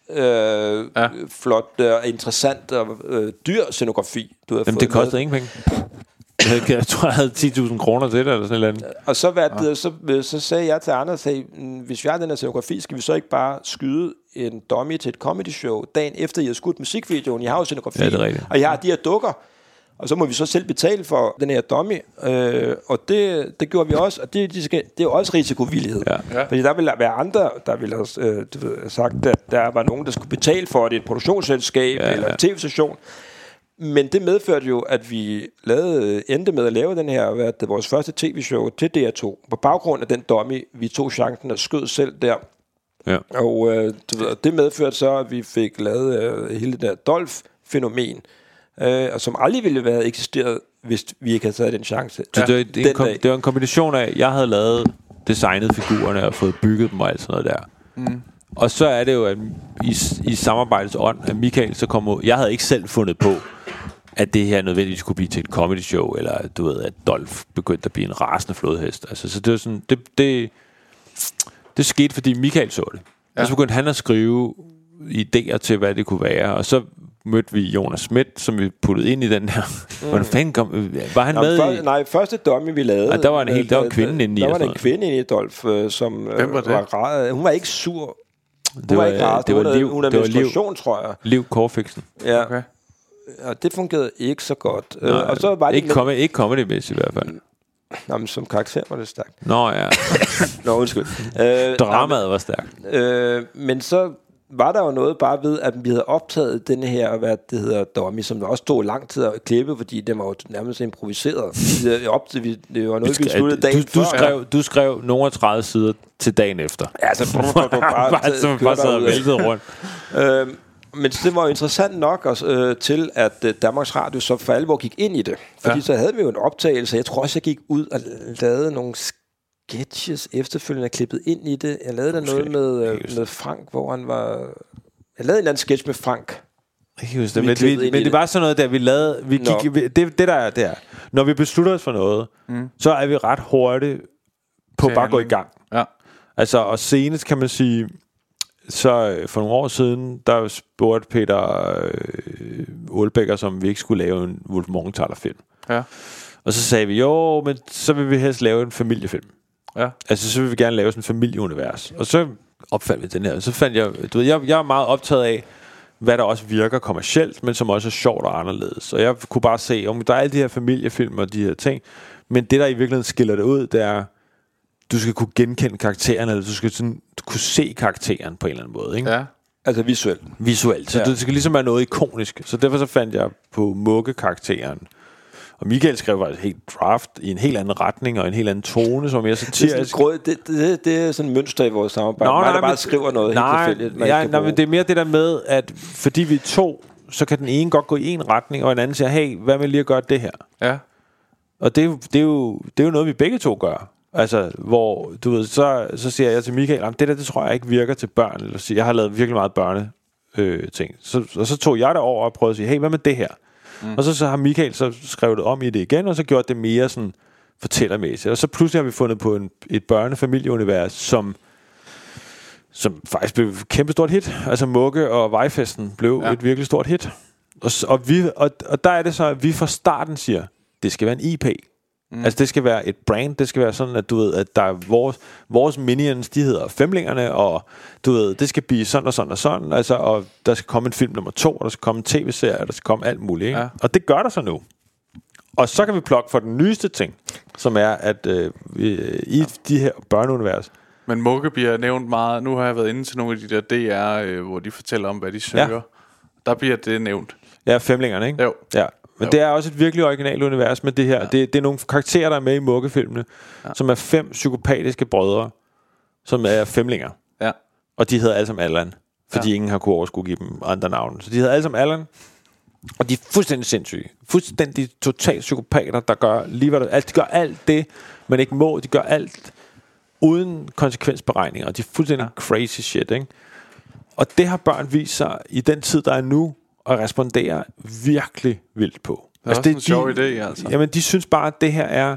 flot og interessant og dyr scenografi, du havde fået. Det kostede ingen penge. Jeg tror, jeg havde 10.000 kroner til det, eller sådan noget. Og så sagde jeg til Anders, hvis vi har den her scenografi, skal vi så ikke bare skyde en dummy til et comedy show dagen efter, I har skudt musikvideoen. I har jo scenografi, og jeg har de her dukker, og så må vi så selv betale for den her dummy. Og det gjorde vi også, og det er jo også risikovillighed. Ja. Fordi der ville være andre, der ville have sagt, at der var nogen, der skulle betale for det, et produktionsselskab eller en tv-station. Men det medførte jo, at vi endte med at lave den her, vores første tv-show til DR2. På baggrund af den dummy, vi tog chancen og skød selv der. Ja. Og det medførte så, at vi fik lavet hele det der Dolph-fænomen, som aldrig ville have eksisteret, hvis vi ikke havde taget den chance. Så det var en kombination af, at jeg havde designet figurerne og fået bygget dem og alt sådan noget der. Mm. Og så er det jo, at i samarbejdets ånd, at Michael så kommer. Jeg havde ikke selv fundet på, at det her nødvendigvis skulle blive til et comedy show, eller at Dolph begyndte at blive en rasende flodhest. Altså, så det var sådan, det skete, fordi Michael så det. Ja. Og så begyndte han at skrive idéer til, hvad det kunne være, og så mødte vi Jonas Schmidt, som vi puttede ind i den her. Hvordan fanden var han med? Første dummy vi lavede. Der var en kvinde inde i. Der var en kvinde inde i Dolph, som Hvem var det? Hun var ikke sur. Det var Liv. Hun er menstruation, tror jeg. Liv Korfiksen. Ja. Okay. Og det fungerede ikke så godt. Og så var det ikke comedy-mæssigt i hvert fald. Nå, men som karakter var det stærkt. Nå ja. Nå, undskyld. Dramaet var stærkt. Men så var der jo noget bare ved, at vi havde optaget denne her, hvad det hedder, dummy, som også tog lang tid at klippe, fordi den var jo nærmest improviseret. Det var noget, vi sluttede dagen før. Du skrev nogle 30 sider til dagen efter. Ja, så bare sad og væltede rundt. Men det var jo interessant nok til, at Danmarks Radio så for alvor gik ind i det. Fordi så havde vi jo en optagelse. Jeg tror også, jeg gik ud og lavede nogle sketches efterfølgende klippet ind i det. Jeg lavede der noget med Frank, hvor han var. Jeg lavede en eller anden sketch med Frank. Men det var sådan noget, der vi lavede. Det der er der. Når vi beslutter os for noget, så er vi ret hurtigt på bare at gå i gang. Ja. Altså, og senest kan man sige, så for nogle år siden, der spurgte Peter Aalbækker, som vi ikke skulle lave en Wolf Morgenthaler-film. Ja. Og så sagde vi, jo, men så vil vi helst lave en familiefilm. Ja. Altså, så vil vi gerne lave sådan en familieunivers. Og så opfandt vi den her. Så fandt jeg er meget optaget af, hvad der også virker kommercielt, men som også er sjovt og anderledes. Og jeg kunne bare se, om der er alle de her familiefilm og de her ting, men det, der i virkeligheden skiller det ud, det er, du skal kunne genkende karakteren, eller du skal sådan kunne se karakteren på en eller anden måde, ikke? Ja. Altså visuelt. Så det skal ligesom være noget ikonisk. Så derfor så fandt jeg på Mugge-karakteren. Og Michael skrev faktisk helt draft i en helt anden retning og en helt anden tone, som jeg satirisk. Det er sådan et mønster i vores samarbejde. Nej, der bare skriver noget helt tilfældigt. Men det er mere det der med, at fordi vi er to, så kan den ene godt gå i en retning, og en anden siger, hey, hvad med lige at gøre det her? Ja. Og det er jo noget, vi begge to gør. Altså, hvor, du ved, så siger jeg til Michael, det tror jeg ikke virker til børn. Eller, jeg har lavet virkelig meget børne ting. Så tog jeg det over og prøvede at sige, hey, hvad med det her? Og så har Michael så skrevet det om i det igen, og så gjort det mere sådan fortællermæssigt. Og så pludselig har vi fundet på et børnefamilieunivers, som faktisk blev et kæmpe stort hit. Altså Mugge og Vejfesten blev et virkelig stort hit. Og der er det så, at vi fra starten siger, det skal være en IP. Altså det skal være et brand. Det skal være sådan, at du ved, at der er vores minions, de hedder Femlingerne, og du ved, det skal blive sådan og sådan og sådan. Altså, og der skal komme en film nummer 2, og der skal komme en tv-serie, og der skal komme alt muligt, ikke? Ja. Og det gør der så nu. Og så kan vi plukke for den nyeste ting, som er, at i de her børneunivers. Men Mugge bliver nævnt meget. Nu har jeg været inde til nogle af de der DR, hvor de fortæller om, hvad de søger. Ja. Der bliver det nævnt. Ja, Femlingerne, ikke? Jo. Ja. Men det er også et virkelig originalt univers med det her. Ja. Det er nogle karakterer, der er med i Mugge-filmene, som er 5 psykopatiske brødre, som er femlinger. Ja. Og de hedder alle sammen Allan, fordi ingen har kunne overskue give dem andre navne. Så de hedder alle sammen Allan, og de er fuldstændig sindssyge. Fuldstændig totalt psykopater, der gør lige hvad de gør alt det, men ikke må. De gør alt uden konsekvensberegninger. Og de er fuldstændig crazy shit, ikke? Og det har børn vist sig i den tid, der er nu, og responderer virkelig vildt på. Det er også en sjov idé, altså. Jamen, de synes bare, at det her er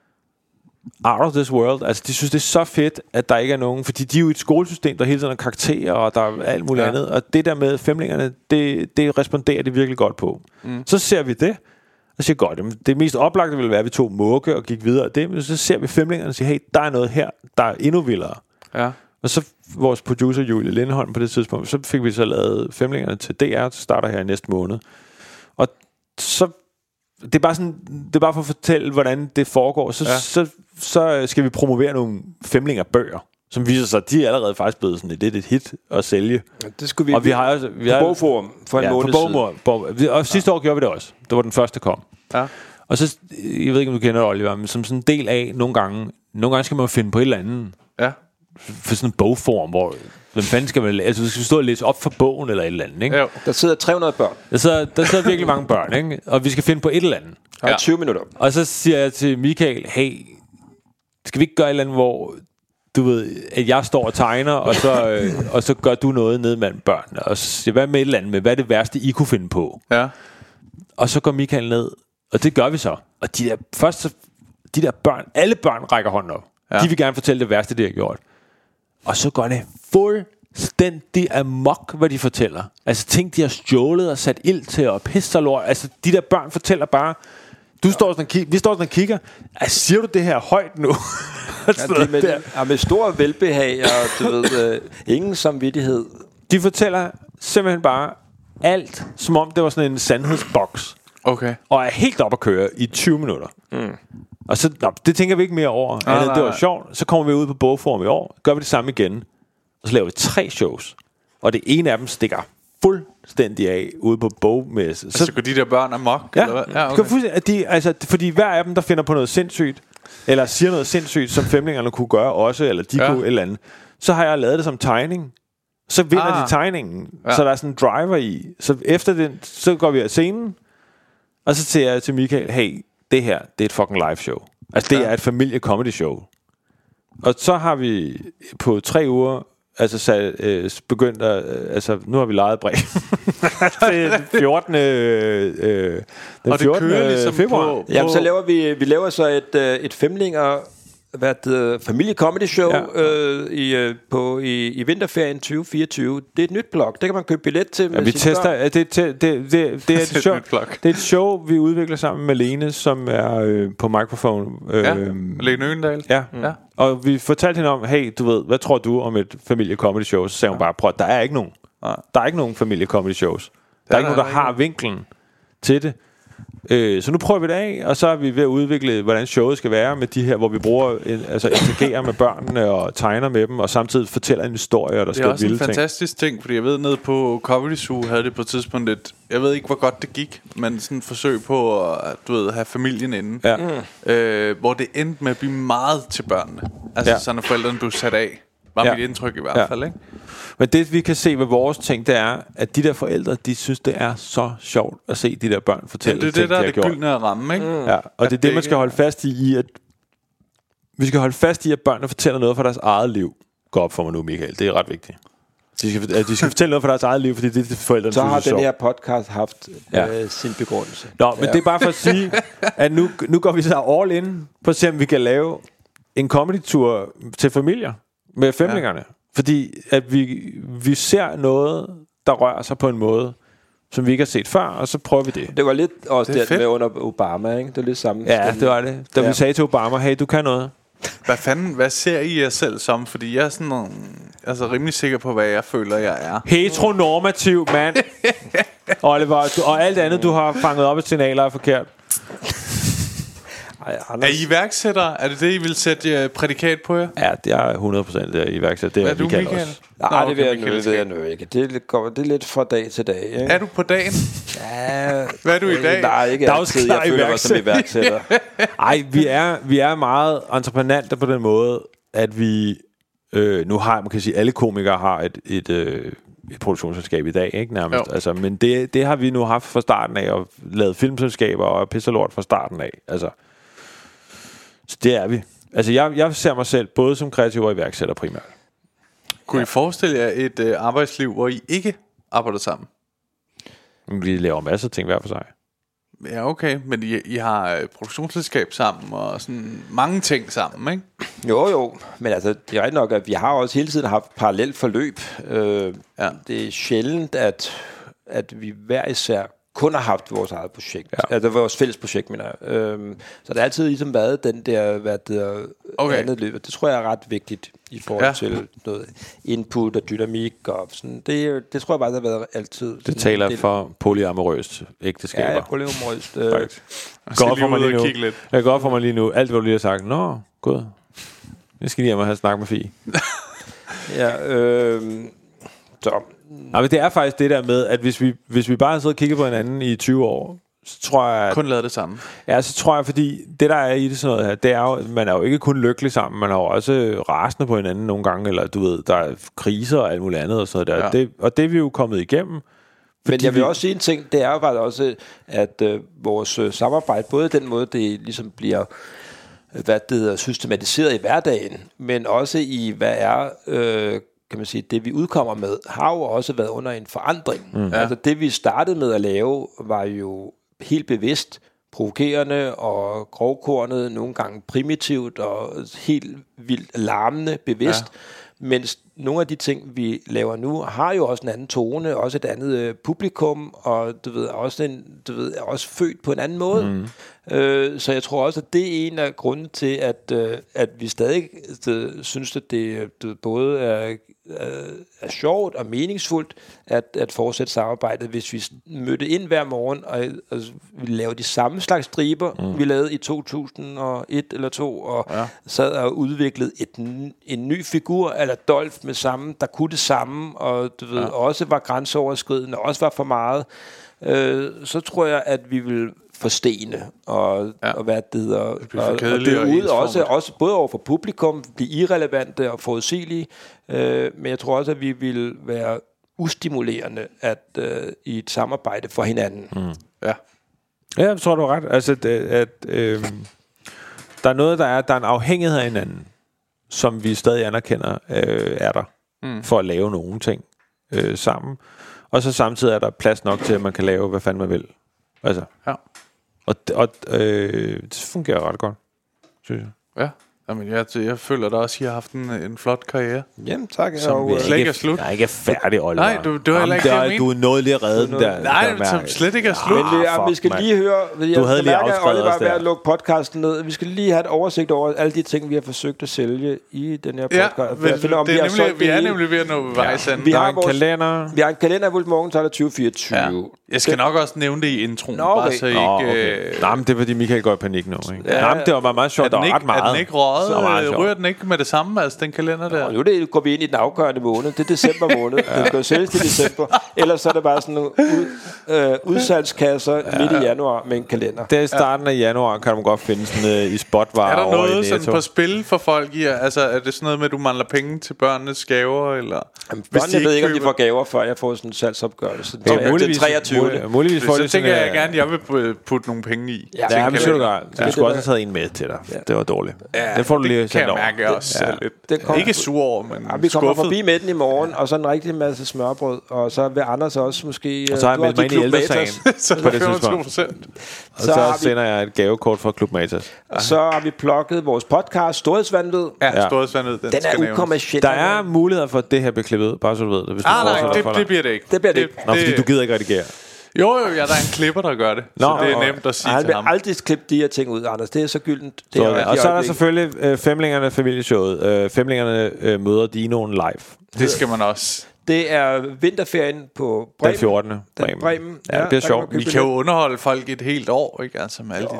out of this world. Altså, de synes, det er så fedt, at der ikke er nogen... Fordi de er jo et skolesystem, der hele tiden har karakterer, og der er alt muligt andet. Og det der med femlingerne, det responderer de virkelig godt på. Så ser vi det, og siger godt, det mest oplagte ville være, at vi tog Mugge og gik videre af det. Men så ser vi femlingerne og siger, hey, der er noget her, der er endnu vildere. Ja. Og så vores producer, Julie Lindholm, på det tidspunkt, så fik vi så lavet femlingerne til DR, der starter her i næste måned. Og så... Det er bare sådan, det er bare for at fortælle, hvordan det foregår. Så skal vi promovere nogle femlinger-bøger, som viser sig, at de er allerede faktisk blevet sådan et hit at sælge. Ja, det skulle vi. Og vi har også på Bogforum for en måned siden. Og sidste år gjorde vi det også. Det var den første, kom. Ja. Og så, jeg ved ikke, om du kender det, Oliver, men som sådan en del af nogle gange skal man finde på et eller andet. Ja. For sådan en bogform, hvor... Hvem fanden skal man... Altså, du skal stå og læse op for bogen eller et eller andet, ikke? Jo. Der sidder 300 børn. Der sidder virkelig mange børn, ikke? Og vi skal finde på et eller andet. Ja. 20 minutter. Og så siger jeg til Michael, hey, skal vi ikke gøre et eller andet, hvor du ved, at jeg står og tegner, og så gør du noget ned mellem børnene. Og så siger, hvad med et eller andet med, hvad er det værste, I kunne finde på? Ja. Og så går Michael ned, og det gør vi så. Og de der børn, alle børn rækker hånden op. Ja. De vil gerne fortælle det værste, de har gjort. Og så går det fuldstændig amok, hvad de fortæller. Altså ting, de har stjålet og sat ild til og pisser lort. Altså de der børn fortæller bare, vi står sådan og kigger. Altså, siger du det her højt nu? med stor velbehag og du ved, ingen samvittighed. De fortæller simpelthen bare alt, som om det var sådan en sandhedsboks. Okay. Og er helt op at køre i 20 minutter. Og så, det tænker vi ikke mere over. Det var sjovt. Så kommer vi ud på Bogforum i år, gør vi det samme igen. Og så laver vi 3 shows. Og det ene af dem stikker fuldstændig af ude på bogmesse. Så går de der børn amok? Ja, eller hvad? Ja, okay. Fordi hver af dem, der finder på noget sindssygt, eller siger noget sindssygt, som femlingerne kunne gøre også, eller de kunne et eller andet, så har jeg lavet det som tegning. Så vinder de tegningen. Ja. Så der er sådan en driver i. Så efter den, så går vi af scenen, og så siger jeg til Michael, hey, det her, det er et fucking live show. Altså, det er et familie-comedy show. Og så har vi på 3 uger begyndt at... altså, nu har vi lejet brev. Det er 14. Den 14. Ligesom februar. Jamen, så laver vi laver så et femlinger... familie-comedy show i vinterferien 2024. Det er et nyt blog. Det kan man købe billet til med vi tester. Det er et show, vi udvikler sammen med Lene, som er på Microphone. Lene Øgendal. Ja. Og vi fortalte hende om, hey, du ved, hvad tror du om et familie-comedy show? Så sagde hun bare, prøv, der er ikke nogen. Der er ikke nogen familie-comedy shows. Der er ikke nogen, der har vinklen til det. Så nu prøver vi det af, og så er vi ved at udvikle, hvordan showet skal være med de her, hvor vi bruger, interagerer med børnene og tegner med dem, og samtidig fortæller en historie, og der sker vilde ting. Det er også en fantastisk ting, fordi jeg ved, nede på Comedy Zoo havde det på et tidspunkt et, jeg ved ikke, hvor godt det gik, men sådan et forsøg på at, du ved, have familien inde, hvor det endte med at blive meget til børnene. Altså sådan, at forældrene blev sat af. Var mit indtryk i hvert fald, ikke? Men det vi kan se ved vores ting, det er, at de der forældre, de synes, det er så sjovt at se de der børn fortælle ting, det er det, der er det gyldne ramme, ikke? Ja, og det er det, man skal holde fast i, at vi skal holde fast i, at børnene fortæller noget fra deres eget liv. Gå op for mig nu, Michael. Det er ret vigtigt. De skal fortælle noget fra deres eget liv, fordi det er forældrene, så har den her podcast haft sin begrundelse. Nå, men det er bare for at sige, at nu går vi så all in på at se, om vi kan lave en comedy-tur til familier med femlingerne. Fordi at vi ser noget, der rører sig på en måde, som vi ikke har set før, og så prøver vi det. Det var lidt også det med under Obama, ikke? Det er lidt samme. Ja, det var det. Da vi sagde til Obama, hey, du kan noget. Hvad ser I jer selv som? Fordi jeg er sådan rimelig sikker på, hvad jeg føler, jeg er. Heteronormativ mand. Oliver, og alt andet, du har fanget op i signaler, er forkert. Er I iværksættere? Er det I vil sætte prædikat på jer? Ja, det er 100% iværksætter. Det er du, Michael? Også. Nej, det ved jeg nu ikke. Det er lidt fra dag til dag, ikke? Er du på dagen? Ja. Hvad er du i dag? Nej, ikke altid. Jeg føler mig som iværksætter. Ej, vi er meget entreprenante på den måde, at vi nu har, man kan sige, alle komikere har et produktionsselskab i dag, ikke nærmest. Altså, men det har vi nu haft fra starten af, og lavet filmselskaber og pisselort fra starten af. Altså, så det er vi. Altså, jeg ser mig selv både som kreativ og iværksætter primært. Kunne I forestille jer et arbejdsliv, hvor I ikke arbejder sammen? Vi laver masser af ting hver for sig. Ja, okay, men I har produktionsselskab sammen og sådan mange ting sammen, ikke? Jo, men altså, det er rigtigt nok, at vi har også hele tiden haft parallelt forløb. Det er sjældent, at vi hver især kun har haft vores eget projekt. Ja. Altså vores fælles projekt, mener jeg. Så det har altid ligesom været den der, andet løb. Det tror jeg er ret vigtigt i forhold til noget input og dynamik og sådan. Det tror jeg bare, der har været altid. Det taler for polyamorøst ægteskaber. Ja, polyamorøst. Godt for mig lige nu. Jeg går for mig lige nu. Alt, hvad du lige har sagt. Nå, god. Jeg skal lige hjem og have snakket med Fie. Så... Nej, men det er faktisk det der med, at hvis vi bare har siddet og kigget på hinanden i 20 år, så tror jeg... Kun lavet det samme. Ja, så tror jeg, fordi det der er i det sådan noget her, det er jo, man er jo ikke kun lykkelig sammen, man er jo også rasende på hinanden nogle gange, eller du ved, der er kriser og alt muligt andet og sådan der. Ja. Og det er vi jo kommet igennem. Men jeg vil også sige en ting, det er jo bare også, at vores samarbejde, både den måde, det ligesom bliver systematiseret i hverdagen, men også i, hvad er... kan man sige, det vi udkommer med, har jo også været under en forandring. Altså det vi startede med at lave, var jo helt bevidst provokerende og grovkornet, nogle gange primitivt og helt vildt larmende bevidst. Mens nogle af de ting, vi laver nu, har jo også en anden tone, også et andet publikum, og du ved, også født på en anden måde. Så jeg tror også, at det er en af grunden til, at vi stadig synes, at det både er sjovt og meningsfuldt at fortsætte samarbejdet, hvis vi mødte ind hver morgen og vi lavede de samme slags striber, vi lavede i 2001 eller 2, og sad og udviklede en ny figur, eller Dolph med samme, der kunne det samme, og du ved, også var grænseoverskridende, også var for meget, så tror jeg, at vi vil forstene og hvad det hedder, og det er ude også både over for publikum, blive irrelevante og forudsigelige, men jeg tror også, at vi vil være ustimulerende i et samarbejde for hinanden. Ja, jeg tror, du har ret. Altså, der er noget, der er en afhængighed af hinanden, som vi stadig anerkender er der, for at lave nogle ting sammen. Og så samtidig er der plads nok til, at man kan lave, hvad fanden man vil. Altså. Ja. Og det fungerer ret godt, synes jeg. Ja. Jamen, jeg føler da også, at I har haft en flot karriere. Jamen, tak. Som slet ikke er slut. Jeg er ikke færdig, Oliver. Nej, du har heller ikke det, jeg mener. Du er noget lige at redde den der. Nej, som slet ikke er slut. Men vi skal lige høre... Du havde lige afskrevet os der. Oliver er ved at lukke podcasten ned. Vi skal lige have et oversigt over alle de ting, vi har forsøgt at sælge i den her podcast. Vi er nemlig ved at nå ved vejs ende. Vi har en kalender. Vi har en kalender, hvor morgen tager 2024. Jeg skal nok også nævne det i introen. Bare så ikke... Nej, men det er fordi Michael går i panik nu. Nej, men det var meget sjovt. Der var ret meget. Er den ikke røget? Rører den ikke med det samme, altså den kalender der? Nu går vi ind i den afgørende måned. Det er december måned. Den skal jo sælges til december. Ellers så er det bare sådan nogle udsalgskasser midt i januar med en kalender. Det er starten af januar, kan man godt finde sådan i spotvarer. Er der noget sådan på spil for folk i? Altså er det sådan noget med, at du mangler penge til børnenes gaver? Eller? Børnene ved ikke, om de får gaver, før jeg får sådan en salgsopgørelse. Den 23. Muligvis får så tænker jeg gerne, at jeg vil putte nogle penge i. Ja, men du skulle også have taget en med til dig. Det var dårligt. Det får du lige sendt over. Mærke også lidt. Ikke sur over, men vi kommer forbi med den i morgen, og så en rigtig masse smørbrød, og så vil Anders også måske... Og så har jeg meldt mig ind i ældresagen på det tidspunkt. Og så sender jeg et gavekort fra Klub Matas. Så har vi plukket vores podcast, Storhedsvanvid. Ja, Storhedsvanvid. Den er ukommerciel. Der er muligheder for, at det her bliver klippet, bare så du ved det. Nej, det bliver det ikke. Det bliver det ikke. Nå, fordi du gider ikke redigere. Jo, der er en klipper, der gør det. Så det er nemt at sige til ham. Han vil aldrig klippe de her ting ud, Anders. Det er så gyldent. Og så er der selvfølgelig Femlingerne familieshowet. Femlingerne møder Dinoen live. Det skal man også. Det er vinterferien på Bremen. Den 14. Bremen. Ja, det bliver sjovt. Vi kan jo underholde folk et helt år, ikke? Altså med alle de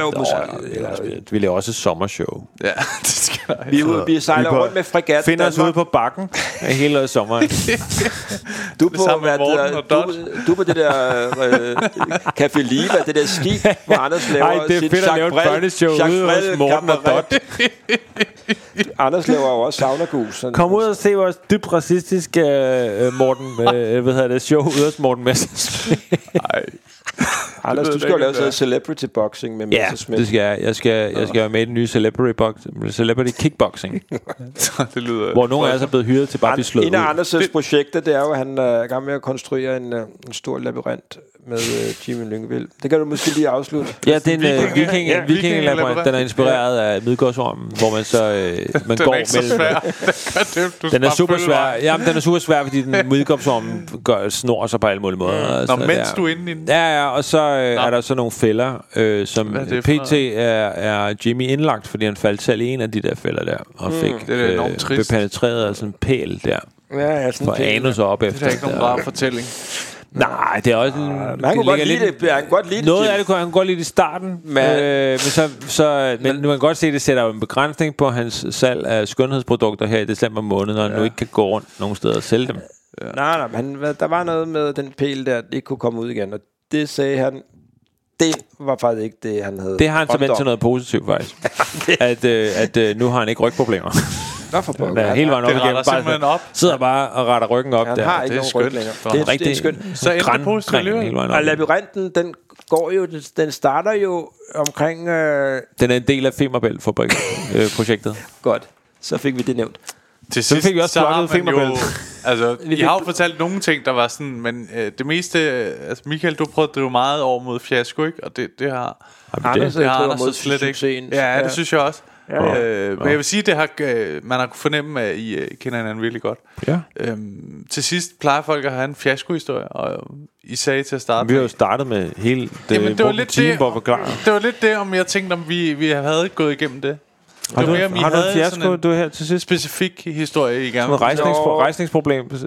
ting. Vi laver også et sommershow. Ja, det skal der. Vi sejler rundt med fregat. Finder os ude på bakken hele sommeren. Du er på det der Café Liva, det der skib, hvor Anders laver sit børneshow ude hos Morten og Dot. Anders laver jo også saunagus. Kom ud og se vores dybt racistiske Morten, show ude hos Morten Messersmith. Nej. Anders, du skal jo lave sådan celebrity boxing med Messersmith. Ja, det skal jeg. Jeg skal være med i den nye celebrity kickboxing. Det lyder... Hvor nogle af os er blevet hyret til bare at blive slået ud. En af Anders' projekter, det er jo, at han er i gang med at konstruere en stor labyrint med Jimmy Lyngvild. Det kan du måske lige afslutte. Ja, det er en vikingelabyrint. Den er inspireret af Midgårdsormen, hvor man så man går mellem. Den er super svær. Jamen, den er super svær, fordi den Midgårdsormen snor sig på alle mulige måder. Nå, mens du er inde i den. Ja, og så er der så nogle fælder, som PT er Jimmy indlagt, fordi han faldt selv i en af de der fælder der, og fik bepenetreret af sådan en pæl der. Ja, sådan for anus op efter. Det er ikke nogen rar fortælling. Nej, det er også en... Han kunne godt lide det. Han kunne godt lide det. Noget af det kunne han godt lide i starten. Men nu kan godt se, at det sætter jo en begrænsning på hans salg af skønhedsprodukter her i december måned, når han nu ikke kan gå rundt nogen steder og sælge dem. Nej, der var noget med den pæl der, ikke kunne komme ud igen, og det sagde han... Det var faktisk ikke det, han havde. Det har han så vendt til noget positivt, faktisk. at nu har han ikke rygproblemer. Hele vejen op igennem. Sidder bare og retter ryggen op. Han har ikke nogen ryg længere. Det er skønt. Så ender det positivt. Og labyrinten, den går jo, den starter jo omkring... Den er en del af Femmerbælt-projektet. Godt. Så fik vi det nævnt. Til sidst fik vi også plukket Femmerbælt. Altså, I har jo fortalt nogle ting, der var sådan, men det meste... Altså, Michael, du prøvede det jo meget over mod fiasko, ikke? Og det har... Anders har slet ikke. Ja, det synes jeg også. Men jeg vil sige, det har man har kunnet fornemme, at I kender hinanden virkelig godt. Ja. Til sidst plejer folk at have en fiasko-historie, og I sagde til at starte. Vi har jo startet med hele det var lidt det, det var lidt det, om jeg tænkte, om vi havde gået igennem det. Har du en fiasko, du er her til sidst? Specifik historie, I gerne vil. Rejsningsproblem? Nej.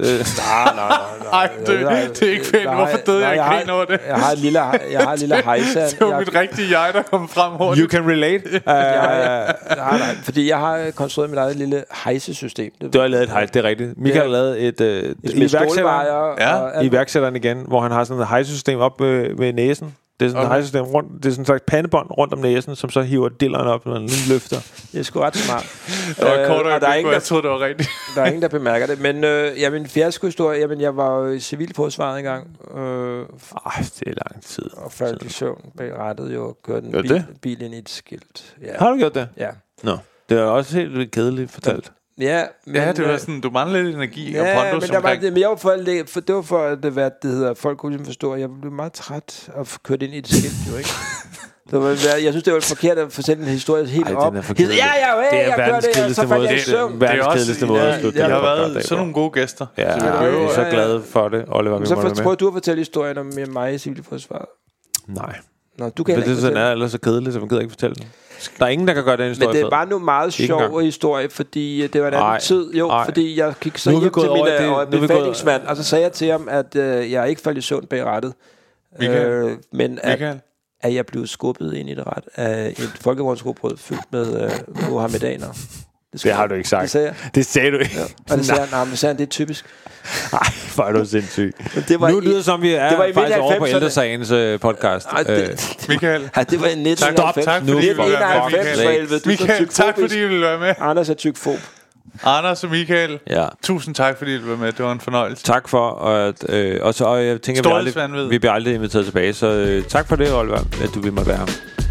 Det er ikke pænt. Hvorfor døde jeg griner over det? Jeg har en lille hejse. Det var mit rigtige jeg, der kom frem hurtigt. You can relate. Nej, fordi jeg har konstrueret mit eget lille hejsesystem. Du har lavet et hejse, det er rigtigt. Michael har lavet et iværksætteren igen, hvor han har sådan et hejsesystem op ved næsen. Det er sådan et hejsesystem rundt. Det er sådan en slags pandebånd rundt om næsen, som så hiver dilleren op, når den løfter. Det er sgu ret smart. Det var kort øjeblik, hvor jeg troede, det var rigtigt. Der er ingen, der bemærker det. Men min fiasko-historie, jeg var jo i civilforsvaret engang. Det er lang tid. Og faldt i søvn bag rattet jo, og kørte en bil ind i et skilt. Ja. Har du gjort det? Ja. Nå. Det er også helt kedeligt fortalt. Ja, men, det var sådan, du mangler lidt energi og pondus men der var det mere for det var for at det hedder folk kunne forstå, at jeg blev meget træt og kørte ind i et skilt jo, ikke. Jeg synes det var forkert at fortælle en historie helt op. Det er verdens kedeligste måde at slutte. Jeg har været sådan nogle gode gæster. Ja, jeg er så glad for det, Oliver. Så prøver du at fortælle historien om mig i civilforsvaret. Nej. Nå, du kan ikke fortælle. Det er ellers så kedeligt, så man gider ikke fortælle den. Der er ingen, der kan gøre den historie. Men det er bare nu meget sjov historie, fordi det var en anden tid. Fordi jeg gik så hjem til min befalingsmand, og så sagde jeg til ham, at jeg ikke faldt i søvn bag rattet. Men at jeg blev skubbet ind i det ret af et folkevognsrugbrød fyldt med mohammedanere. Det har du ikke sagt. Det sagde du ikke. Ja. Og det sagde han, det er typisk. Nej, hvor er du sindssygt. Nu lyder det som, vi er faktisk over på Ældresagens podcast. Michael. Det var en 1990. Tak fordi Michael, tak fordi du ville være med. Anders er tykfob. Anders og Michael, tusind tak fordi du var med. Det var en fornøjelse. Tak for, og jeg tænker, vi bliver aldrig inviteret tilbage. Så tak for det, Oliver, at du vil måtte være her.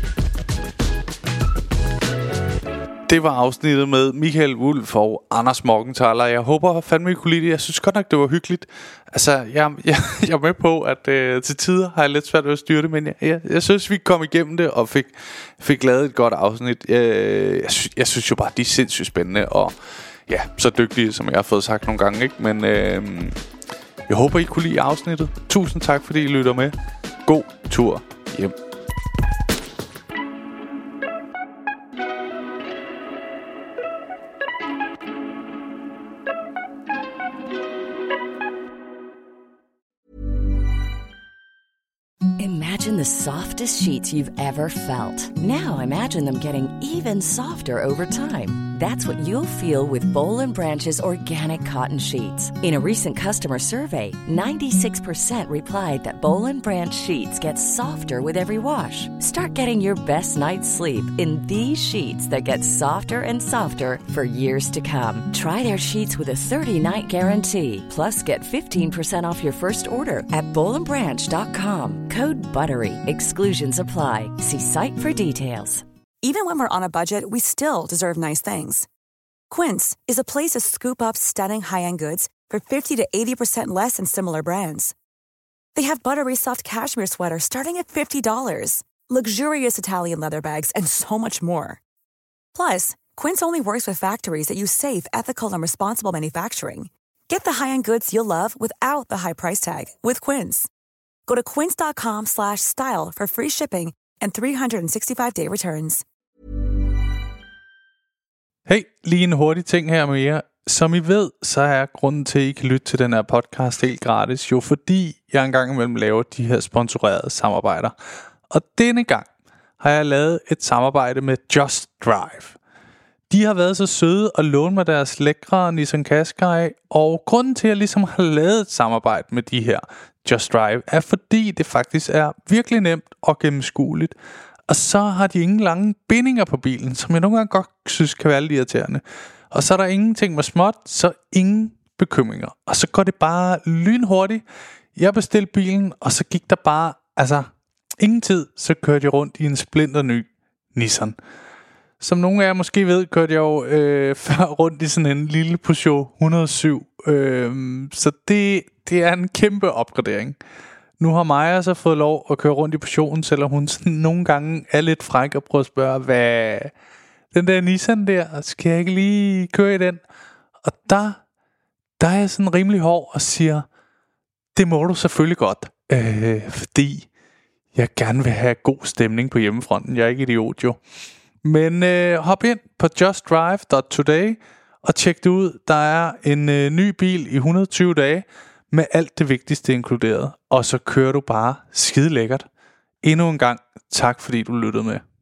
Det var afsnittet med Michael Wulff og Anders Morgenthaler. Jeg håber fandme, I kunne lide det. Jeg synes godt nok, det var hyggeligt. Altså, jeg er med på, at til tider har jeg lidt svært ved at styre det, men jeg synes, vi kom igennem det og fik lavet et godt afsnit. Jeg synes jo bare, de er sindssygt spændende og så dygtige, som jeg har fået sagt nogle gange, ikke? Men jeg håber, I kunne lide afsnittet. Tusind tak, fordi I lytter med. God tur hjem. Imagine the softest sheets you've ever felt. Now imagine them getting even softer over time. That's what you'll feel with Boll & Branch's organic cotton sheets. In a recent customer survey, 96% replied that Boll & Branch sheets get softer with every wash. Start getting your best night's sleep in these sheets that get softer and softer for years to come. Try their sheets with a 30-night guarantee. Plus, get 15% off your first order at bollandbranch.com. Code BUTTERY. Exclusions apply. See site for details. Even when we're on a budget, we still deserve nice things. Quince is a place to scoop up stunning high-end goods for 50 to 80% less than similar brands. They have buttery soft cashmere sweaters starting at $50, luxurious Italian leather bags, and so much more. Plus, Quince only works with factories that use safe, ethical, and responsible manufacturing. Get the high-end goods you'll love without the high price tag with Quince. Go to quince.com/style for free shipping and 365-day returns. Hey, lige en hurtig ting her med jer. Som I ved, så er grunden til, at I kan lytte til den her podcast helt gratis, jo fordi jeg engang imellem laver de her sponsorerede samarbejder. Og denne gang har jeg lavet et samarbejde med Just Drive. De har været så søde at låne mig deres lækre Nissan Qashqai, og grunden til, at jeg ligesom har lavet et samarbejde med de her Just Drive, er fordi det faktisk er virkelig nemt og gennemskueligt. Og så har de ingen lange bindinger på bilen, som jeg nogle gange godt synes kan være lidt irriterende. Og så er der ingenting med småt, så ingen bekymringer. Og så går det bare lynhurtigt. Jeg bestilte bilen, og så gik der bare, ingen tid, så kørte jeg rundt i en splinterny Nissan. Som nogle af jer måske ved, kørte jeg jo før rundt i sådan en lille Peugeot 107. Så det er en kæmpe opgradering. Nu har Maja så fået lov at køre rundt i Peugeoten, selvom hun sådan nogle gange er lidt fræk og prøver at spørge, hvad den der Nissan der, skal jeg ikke lige køre i den? Og der er jeg sådan rimelig hård og siger, det må du selvfølgelig godt, fordi jeg gerne vil have god stemning på hjemmefronten. Jeg er ikke idiot jo. Men hop ind på justdrive.today og tjek det ud. Der er en ny bil i 120 dage med alt det vigtigste inkluderet. Og så kører du bare skide lækkert. Endnu en gang, tak fordi du lyttede med.